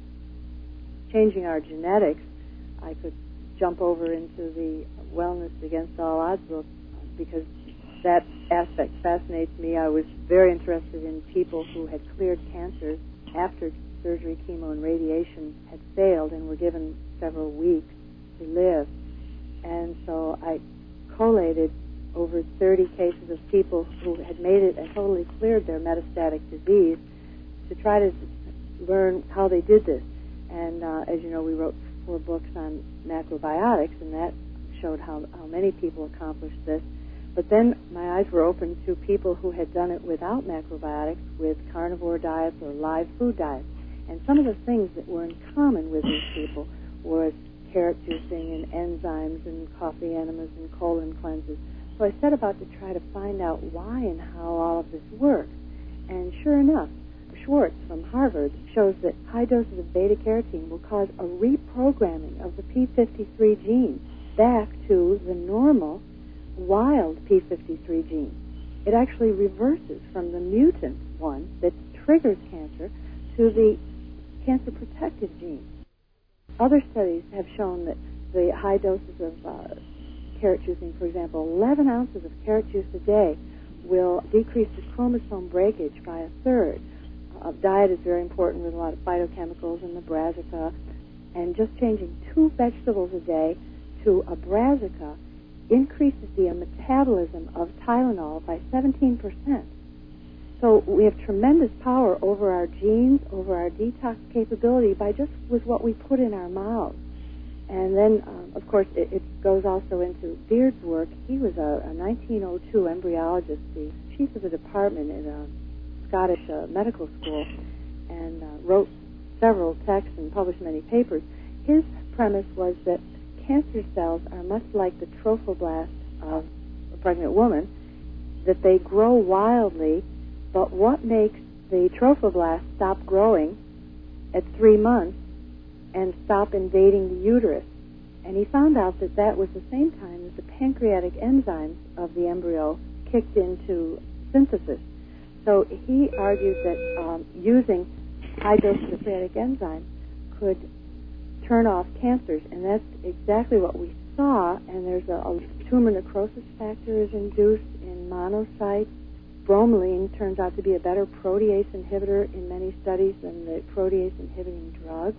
changing our genetics, I could jump over into the Wellness Against All Odds book because that aspect fascinates me. I was very interested in people who had cleared cancers after surgery, chemo, and radiation had failed and were given several weeks to live. And so I collated over 30 cases of people who had made it and totally cleared their metastatic disease to try to learn how they did this. And as you know, we wrote 4 books on macrobiotics, and that showed how many people accomplished this. But then my eyes were opened to people who had done it without macrobiotics, with carnivore diets or live food diets. And some of the things that were in common with these people was carrot juicing and enzymes and coffee enemas and colon cleanses. So I set about to try to find out why and how all of this works. And sure enough, Schwartz from Harvard shows that high doses of beta-carotene will cause a reprogramming of the P53 gene back to the normal wild P53 gene. It actually reverses from the mutant one that triggers cancer to the cancer protective gene. Other studies have shown that the high doses of carrot juicing, for example, 11 ounces of carrot juice a day will decrease the chromosome breakage by 1/3. Diet is very important with a lot of phytochemicals in the brassica, and just changing 2 vegetables a day to a brassica increases the metabolism of Tylenol by 17%. So we have tremendous power over our genes, over our detox capability by just with what we put in our mouths. And then, of course, it goes also into Beard's work. He was a 1902 embryologist, the chief of the department in a Scottish medical school, and wrote several texts and published many papers. His premise was that cancer cells are much like the trophoblast of a pregnant woman. that they grow wildly, but what makes the trophoblast stop growing at 3 months and stop invading the uterus? And he found out that that was the same time as the pancreatic enzymes of the embryo kicked into synthesis. So he argued that using high-dose pancreatic enzyme could turn off cancers, and that's exactly what we saw. And there's a tumor necrosis factor is induced in monocytes. Bromelain turns out to be a better protease inhibitor in many studies than the protease-inhibiting drug.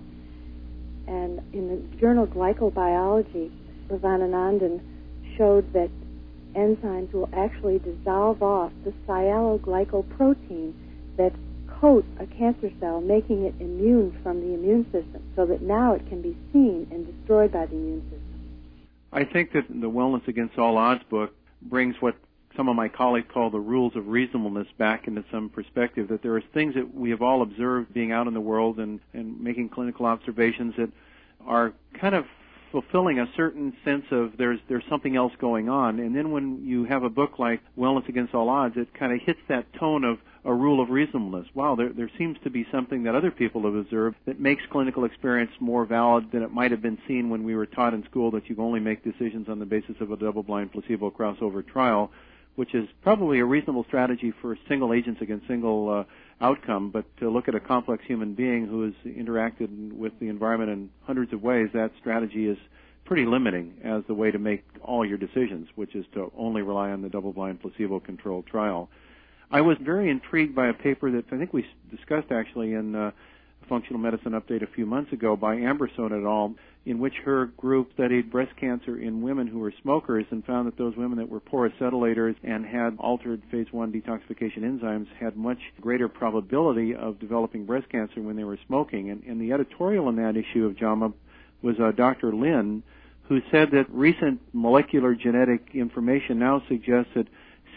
And in the journal Glycobiology, Ravananandan showed that enzymes will actually dissolve off the sialoglycoprotein that coats a cancer cell, making it immune from the immune system, so that now it can be seen and destroyed by the immune system. I think that the Wellness Against All Odds book brings what some of my colleagues call the rules of reasonableness back into some perspective, that there are things that we have all observed being out in the world and making clinical observations that are kind of fulfilling a certain sense of there's something else going on. And then when you have a book like Wellness Against All Odds, it kind of hits that tone of a rule of reasonableness. Wow, there seems to be something that other people have observed that makes clinical experience more valid than it might have been seen when we were taught in school that you can only make decisions on the basis of a double-blind placebo crossover trial, which is probably a reasonable strategy for single agents against single outcome, but to look at a complex human being who has interacted with the environment in hundreds of ways, that strategy is pretty limiting as the way to make all your decisions, which is to only rely on the double-blind placebo-controlled trial. I was very intrigued by a paper that I think we discussed actually in Functional Medicine Update a few months ago by Amberson et al., in which her group studied breast cancer in women who were smokers and found that those women that were poor acetylators and had altered phase 1 detoxification enzymes had much greater probability of developing breast cancer when they were smoking. And the editorial in that issue of JAMA was Dr. Lin, who said that recent molecular genetic information now suggests that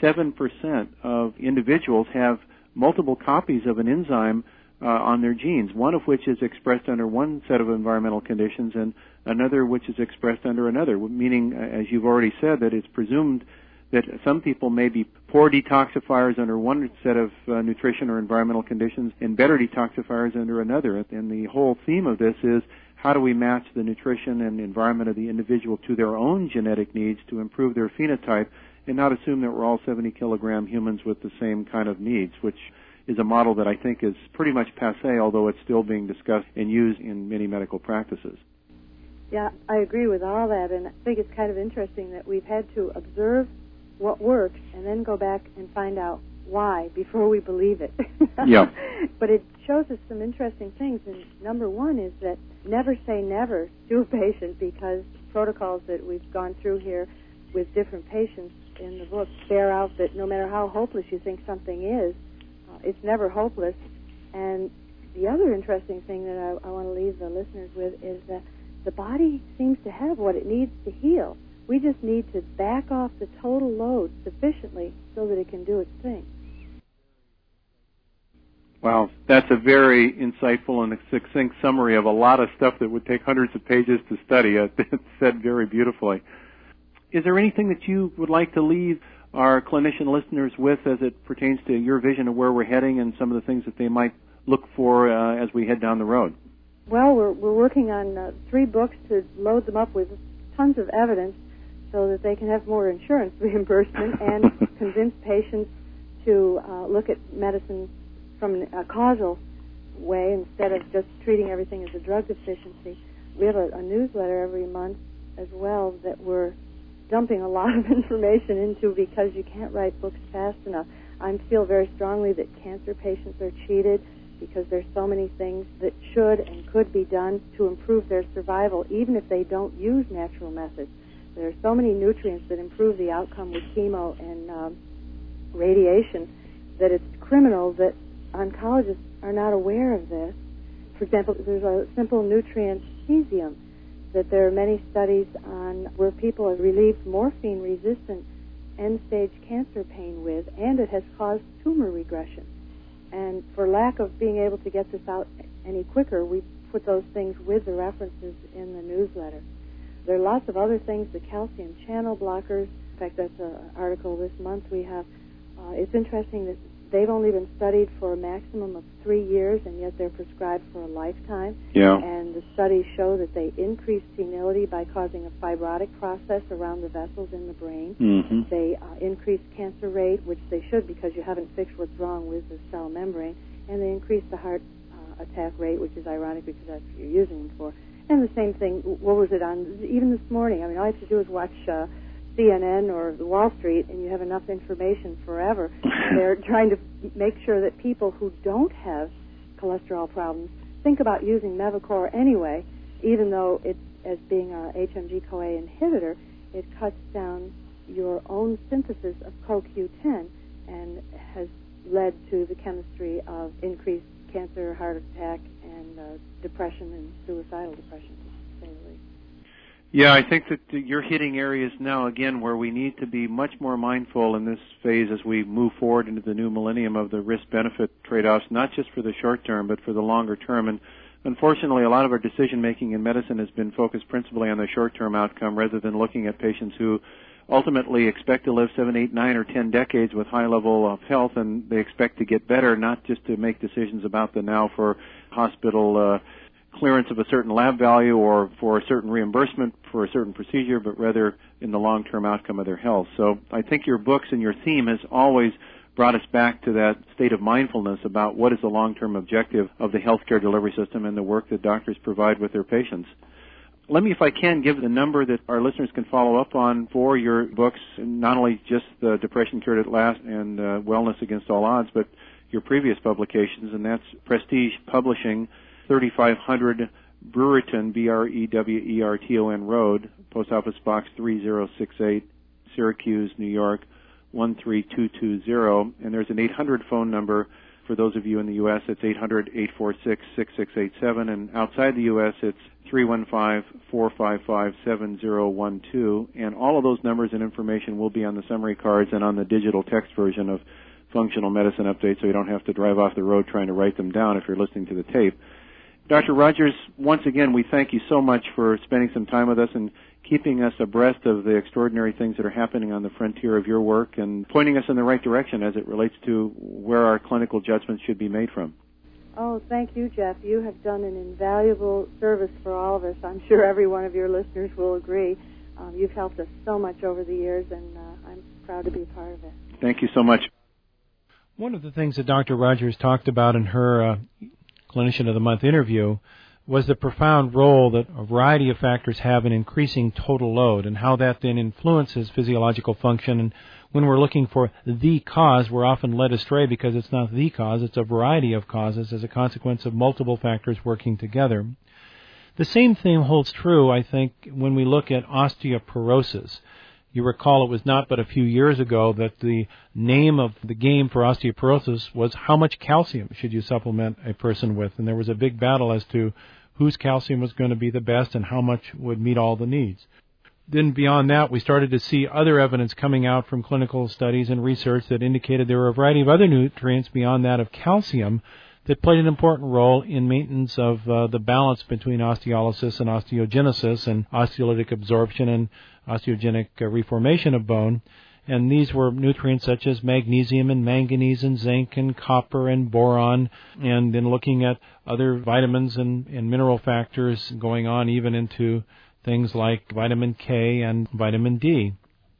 7% of individuals have multiple copies of an enzyme on their genes, one of which is expressed under one set of environmental conditions and another which is expressed under another, meaning, as you've already said, that it's presumed that some people may be poor detoxifiers under one set of nutrition or environmental conditions and better detoxifiers under another. And the whole theme of this is how do we match the nutrition and environment of the individual to their own genetic needs to improve their phenotype and not assume that we're all 70-kilogram humans with the same kind of needs, which is a model that I think is pretty much passé, although it's still being discussed and used in many medical practices. Yeah, I agree with all that, and I think it's kind of interesting that we've had to observe what works and then go back and find out why before we believe it. Yeah. But it shows us some interesting things, and number one is that never say never to a patient, because protocols that we've gone through here with different patients in the book bear out that no matter how hopeless you think something is, it's never hopeless. And the other interesting thing that I want to leave the listeners with is that the body seems to have what it needs to heal. We just need to back off the total load sufficiently so that it can do its thing. Wow, that's a very insightful and succinct summary of a lot of stuff that would take hundreds of pages to study. It's said very beautifully. Is there anything that you would like to leave our clinician listeners with as it pertains to your vision of where we're heading and some of the things that they might look for as we head down the road? Well, we're working on 3 books to load them up with tons of evidence so that they can have more insurance reimbursement and convince patients to look at medicine from a causal way instead of just treating everything as a drug deficiency. We have a newsletter every month as well that we're dumping a lot of information into because you can't write books fast enough. I feel very strongly that cancer patients are cheated because there's so many things that should and could be done to improve their survival, even if they don't use natural methods. There are so many nutrients that improve the outcome with chemo and radiation that it's criminal that oncologists are not aware of this. For example, there's a simple nutrient, cesium, that there are many studies on where people are relieved morphine-resistant end-stage cancer pain with, and it has caused tumor regression. And for lack of being able to get this out any quicker, we put those things with the references in the newsletter. There are lots of other things, the calcium channel blockers. In fact, that's an article this month we have It's interesting that they've only been studied for a maximum of 3 years, and yet they're prescribed for a lifetime. Yeah. And the studies show that they increase senility by causing a fibrotic process around the vessels in the brain. Mm-hmm. They increase cancer rate, which they should because you haven't fixed what's wrong with the cell membrane. And they increase the heart attack rate, which is ironic because that's what you're using them for. And the same thing, what was it on, even this morning? I mean, all you have to do is watch CNN or the Wall Street, and you have enough information forever. They're trying to make sure that people who don't have cholesterol problems think about using Mevacor anyway, even though it, as being a HMG-CoA inhibitor, it cuts down your own synthesis of CoQ10 and has led to the chemistry of increased cancer, heart attack, and depression and suicidal depression, to say the least. Yeah, I think that you're hitting areas now, again, where we need to be much more mindful in this phase as we move forward into the new millennium of the risk-benefit trade-offs, not just for the short term, but for the longer term. And unfortunately, a lot of our decision-making in medicine has been focused principally on the short-term outcome rather than looking at patients who ultimately expect to live 7, 8, 9, or 10 decades with high level of health, and they expect to get better, not just to make decisions about the now for hospital clearance of a certain lab value or for a certain reimbursement for a certain procedure, but rather in the long-term outcome of their health. So I think your books and your theme has always brought us back to that state of mindfulness about what is the long-term objective of the healthcare delivery system and the work that doctors provide with their patients. Let me, if I can, give the number that our listeners can follow up on for your books, not only just the Depression Cured at Last and Wellness Against All Odds, but your previous publications, and that's Prestige Publishing, 3500 Brewerton, Brewerton Road, Post Office Box 3068, Syracuse, New York, 13220. And there's an 800 phone number for those of you in the U.S. It's 800-846-6687. And outside the U.S., it's 315-455-7012. And all of those numbers and information will be on the summary cards and on the digital text version of Functional Medicine Update, so you don't have to drive off the road trying to write them down if you're listening to the tape. Dr. Rogers, once again, we thank you so much for spending some time with us and keeping us abreast of the extraordinary things that are happening on the frontier of your work and pointing us in the right direction as it relates to where our clinical judgments should be made from. Oh, thank you, Jeff. You have done an invaluable service for all of us. I'm sure every one of your listeners will agree. You've helped us so much over the years, and I'm proud to be a part of it. Thank you so much. One of the things that Dr. Rogers talked about in her Clinician of the Month interview was the profound role that a variety of factors have in increasing total load and how that then influences physiological function. And when we're looking for the cause, we're often led astray because it's not the cause, it's a variety of causes as a consequence of multiple factors working together. The same thing holds true, I think, when we look at osteoporosis. You recall it was not but a few years ago that the name of the game for osteoporosis was how much calcium should you supplement a person with, and there was a big battle as to whose calcium was going to be the best and how much would meet all the needs. Then beyond that, we started to see other evidence coming out from clinical studies and research that indicated there were a variety of other nutrients beyond that of calcium that played an important role in maintenance of the balance between osteolysis and osteogenesis and osteolytic absorption and osteogenic reformation of bone. And these were nutrients such as magnesium and manganese and zinc and copper and boron, and then looking at other vitamins and mineral factors going on even into things like vitamin K and vitamin D.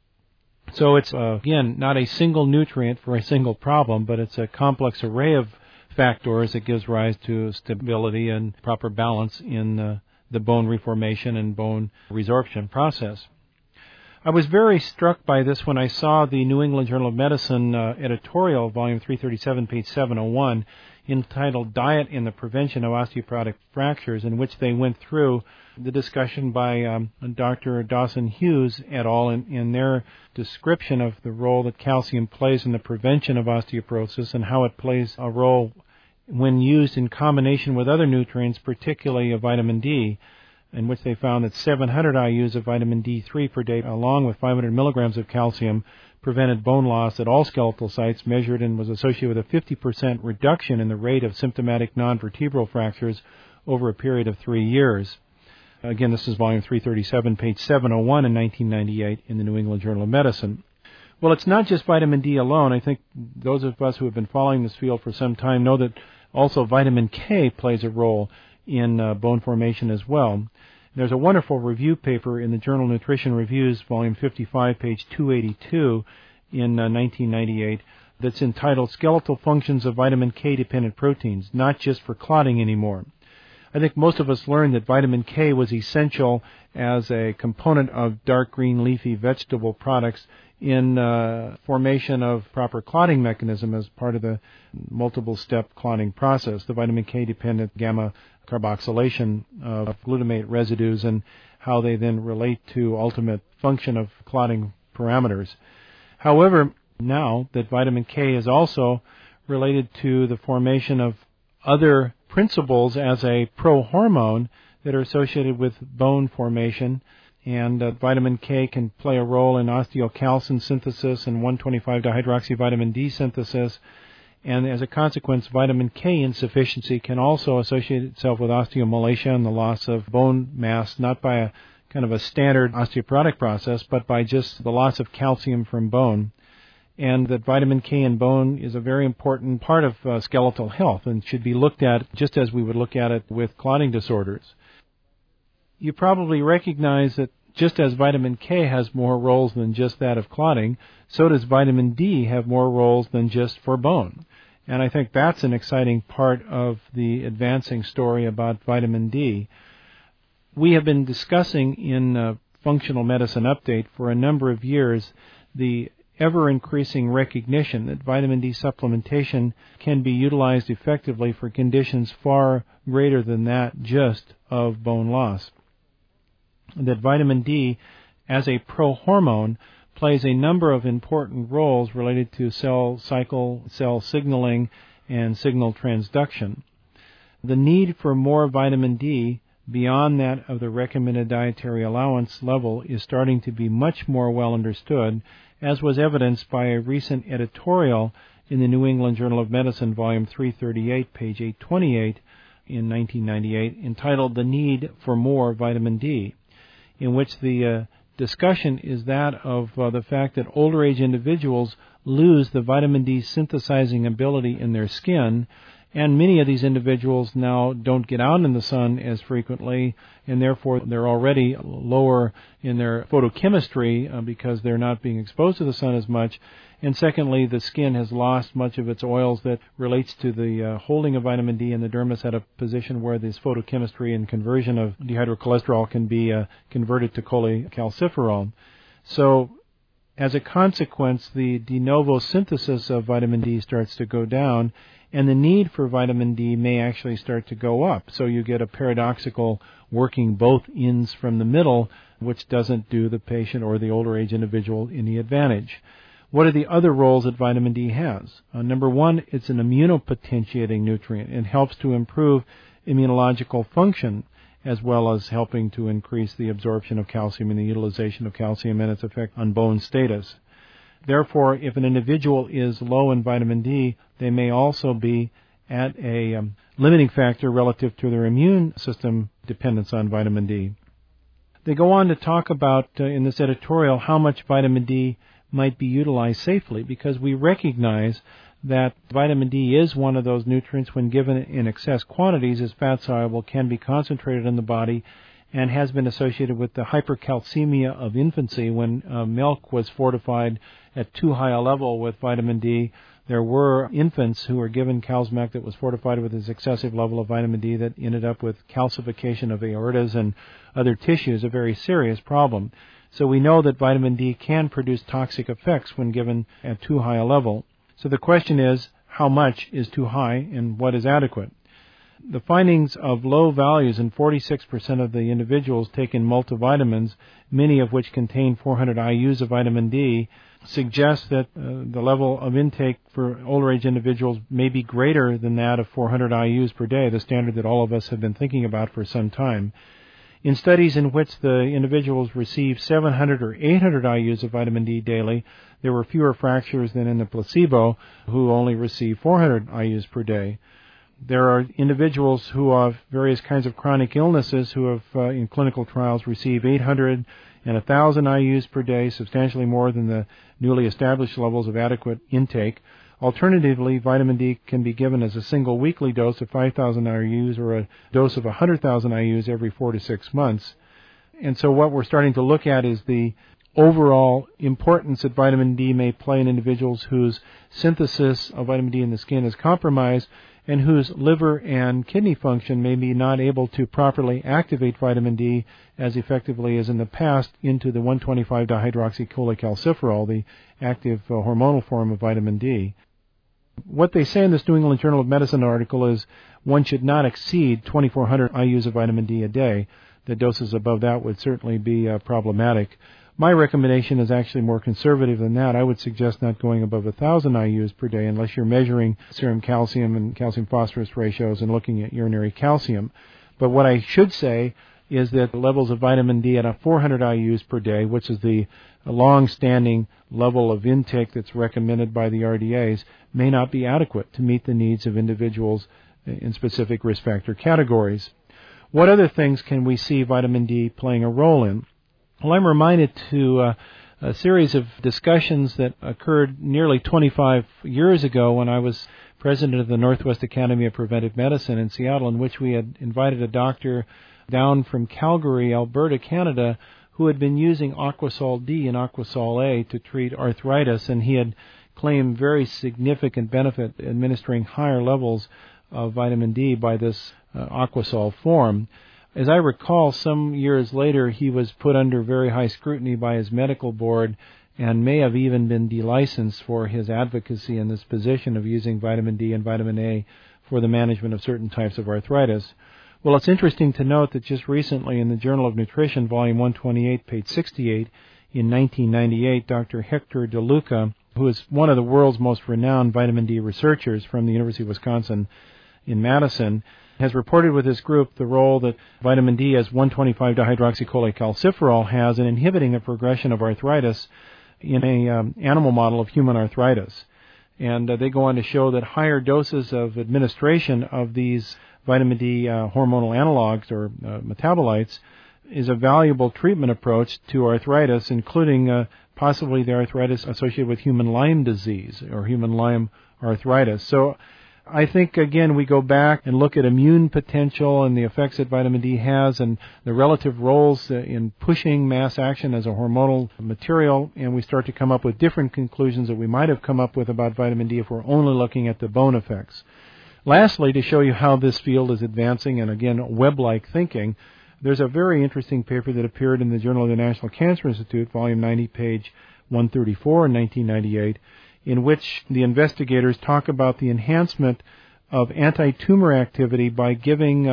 So it's, again, not a single nutrient for a single problem, but it's a complex array of factors that gives rise to stability and proper balance in the bone reformation and bone resorption process. I was very struck by this when I saw the New England Journal of Medicine editorial, volume 337, page 701, entitled Diet in the Prevention of Osteoporotic Fractures, in which they went through the discussion by Dr. Dawson Hughes et al. In their description of the role that calcium plays in the prevention of osteoporosis and how it plays a role when used in combination with other nutrients, particularly vitamin D, in which they found that 700 IUs of vitamin D3 per day, along with 500 milligrams of calcium, prevented bone loss at all skeletal sites measured and was associated with a 50% reduction in the rate of symptomatic non-vertebral fractures over a period of 3 years. Again, this is volume 337, page 701 in 1998 in the New England Journal of Medicine. Well, it's not just vitamin D alone. I think those of us who have been following this field for some time know that also vitamin K plays a role in bone formation as well. There's a wonderful review paper in the journal Nutrition Reviews, volume 55, page 282 in 1998, that's entitled Skeletal Functions of Vitamin K-Dependent Proteins, Not Just for Clotting Anymore. I think most of us learned that vitamin K was essential as a component of dark green leafy vegetable products in formation of proper clotting mechanism as part of the multiple-step clotting process, the vitamin K-dependent gamma carboxylation of glutamate residues and how they then relate to ultimate function of clotting parameters. However, now that vitamin K is also related to the formation of other principles as a prohormone that are associated with bone formation, and vitamin K can play a role in osteocalcin synthesis and 1,25-dihydroxyvitamin D synthesis, and as a consequence, vitamin K insufficiency can also associate itself with osteomalacia and the loss of bone mass, not by a kind of a standard osteoporotic process, but by just the loss of calcium from bone. And that vitamin K in bone is a very important part of skeletal health and should be looked at just as we would look at it with clotting disorders. You probably recognize that just as vitamin K has more roles than just that of clotting, so does vitamin D have more roles than just for bone. And I think that's an exciting part of the advancing story about vitamin D. We have been discussing in Functional Medicine Update for a number of years the ever-increasing recognition that vitamin D supplementation can be utilized effectively for conditions far greater than that just of bone loss. That vitamin D, as a prohormone, plays a number of important roles related to cell cycle, cell signaling, and signal transduction. The need for more vitamin D beyond that of the recommended dietary allowance level is starting to be much more well understood, as was evidenced by a recent editorial in the New England Journal of Medicine, volume 338, page 828 in 1998, entitled The Need for More Vitamin D, in which the discussion is that of the fact that older age individuals lose the vitamin D synthesizing ability in their skin, and many of these individuals now don't get out in the sun as frequently, and therefore they're already lower in their photochemistry because they're not being exposed to the sun as much. And secondly, the skin has lost much of its oils that relates to the holding of vitamin D in the dermis at a position where this photochemistry and conversion of dehydrocholesterol can be converted to cholecalciferol. So as a consequence, the de novo synthesis of vitamin D starts to go down, and the need for vitamin D may actually start to go up. So you get a paradoxical working both ends from the middle, which doesn't do the patient or the older age individual any advantage. What are the other roles that vitamin D has? Number one, it's an immunopotentiating nutrient. It helps to improve immunological function, as well as helping to increase the absorption of calcium and the utilization of calcium and its effect on bone status. Therefore, if an individual is low in vitamin D, they may also be at a limiting factor relative to their immune system dependence on vitamin D. They go on to talk about, in this editorial, how much vitamin D might be utilized safely, because we recognize that vitamin D is one of those nutrients when given in excess quantities is fat-soluble, can be concentrated in the body, and has been associated with the hypercalcemia of infancy. When milk was fortified at too high a level with vitamin D, there were infants who were given cow's milk that was fortified with this excessive level of vitamin D that ended up with calcification of aortas and other tissues, a very serious problem. So we know that vitamin D can produce toxic effects when given at too high a level. So the question is, how much is too high and what is adequate? The findings of low values in 46% of the individuals taking multivitamins, many of which contain 400 IUs of vitamin D, suggest that the level of intake for older age individuals may be greater than that of 400 IUs per day, the standard that all of us have been thinking about for some time. In studies in which the individuals received 700 or 800 IUs of vitamin D daily, there were fewer fractures than in the placebo, who only received 400 IUs per day. There are individuals who have various kinds of chronic illnesses who have, in clinical trials, received 800 and 1,000 IUs per day, substantially more than the newly established levels of adequate intake. Alternatively, vitamin D can be given as a single weekly dose of 5,000 IUs or a dose of 100,000 IUs every 4 to 6 months. And so what we're starting to look at is the overall importance that vitamin D may play in individuals whose synthesis of vitamin D in the skin is compromised and whose liver and kidney function may be not able to properly activate vitamin D as effectively as in the past into the 1,25-dihydroxycholecalciferol, the active hormonal form of vitamin D. What they say in this New England Journal of Medicine article is one should not exceed 2,400 IUs of vitamin D a day. The doses above that would certainly be problematic. My recommendation is actually more conservative than that. I would suggest not going above 1,000 IUs per day unless you're measuring serum calcium and calcium-phosphorus ratios and looking at urinary calcium. But what I should say is that the levels of vitamin D at 400 IUs per day, which is the long-standing level of intake that's recommended by the RDAs, may not be adequate to meet the needs of individuals in specific risk factor categories. What other things can we see vitamin D playing a role in? Well, I'm reminded to a series of discussions that occurred nearly 25 years ago when I was president of the Northwest Academy of Preventive Medicine in Seattle, in which we had invited a doctor down from Calgary, Alberta, Canada, who had been using Aquasol D and Aquasol A to treat arthritis, and he had claimed very significant benefit administering higher levels of vitamin D by this Aquasol form. As I recall, some years later, he was put under very high scrutiny by his medical board and may have even been delicensed for his advocacy in this position of using vitamin D and vitamin A for the management of certain types of arthritis. Well, it's interesting to note that just recently in the Journal of Nutrition, volume 128, page 68, in 1998, Dr. Hector DeLuca, who is one of the world's most renowned vitamin D researchers from the University of Wisconsin in Madison, has reported with his group the role that vitamin D as 1,25-dihydroxycholecalciferol has in inhibiting the progression of arthritis in an animal model of human arthritis. And they go on to show that higher doses of administration of these vitamin D hormonal analogs or metabolites is a valuable treatment approach to arthritis, including possibly the arthritis associated with human Lyme disease or human Lyme arthritis. So I think, again, we go back and look at immune potential and the effects that vitamin D has and the relative roles in pushing mass action as a hormonal material, and we start to come up with different conclusions that we might have come up with about vitamin D if we're only looking at the bone effects. Lastly, to show you how this field is advancing, and again, web-like thinking, there's a very interesting paper that appeared in the Journal of the National Cancer Institute, volume 90, page 134 in 1998, in which the investigators talk about the enhancement of anti-tumor activity by giving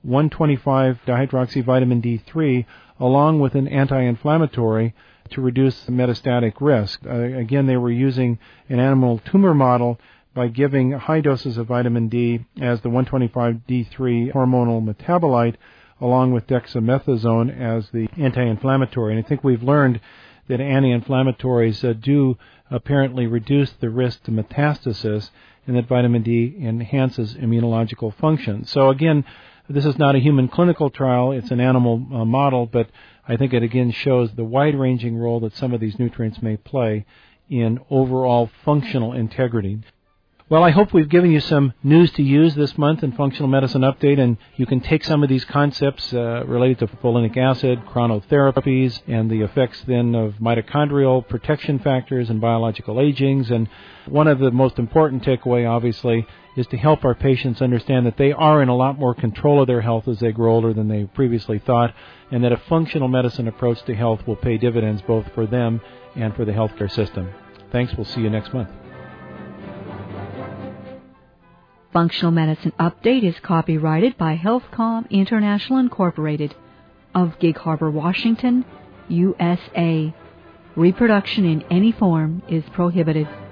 1,25-dihydroxyvitamin D3 along with an anti-inflammatory to reduce the metastatic risk. Again, they were using an animal tumor model by giving high doses of vitamin D as the 1,25-D3 hormonal metabolite along with dexamethasone as the anti-inflammatory. And I think we've learned that anti-inflammatories do apparently reduce the risk to metastasis, and that vitamin D enhances immunological function. So again, this is not a human clinical trial, it's an animal model, but I think it again shows the wide-ranging role that some of these nutrients may play in overall functional integrity. Well, I hope we've given you some news to use this month in Functional Medicine Update, and you can take some of these concepts related to folinic acid, chronotherapies, and the effects then of mitochondrial protection factors and biological agings. And one of the most important takeaway, obviously, is to help our patients understand that they are in a lot more control of their health as they grow older than they previously thought, and that a functional medicine approach to health will pay dividends both for them and for the healthcare system. Thanks. We'll see you next month. Functional Medicine Update is copyrighted by HealthCom International Incorporated of Gig Harbor, Washington, USA. Reproduction in any form is prohibited.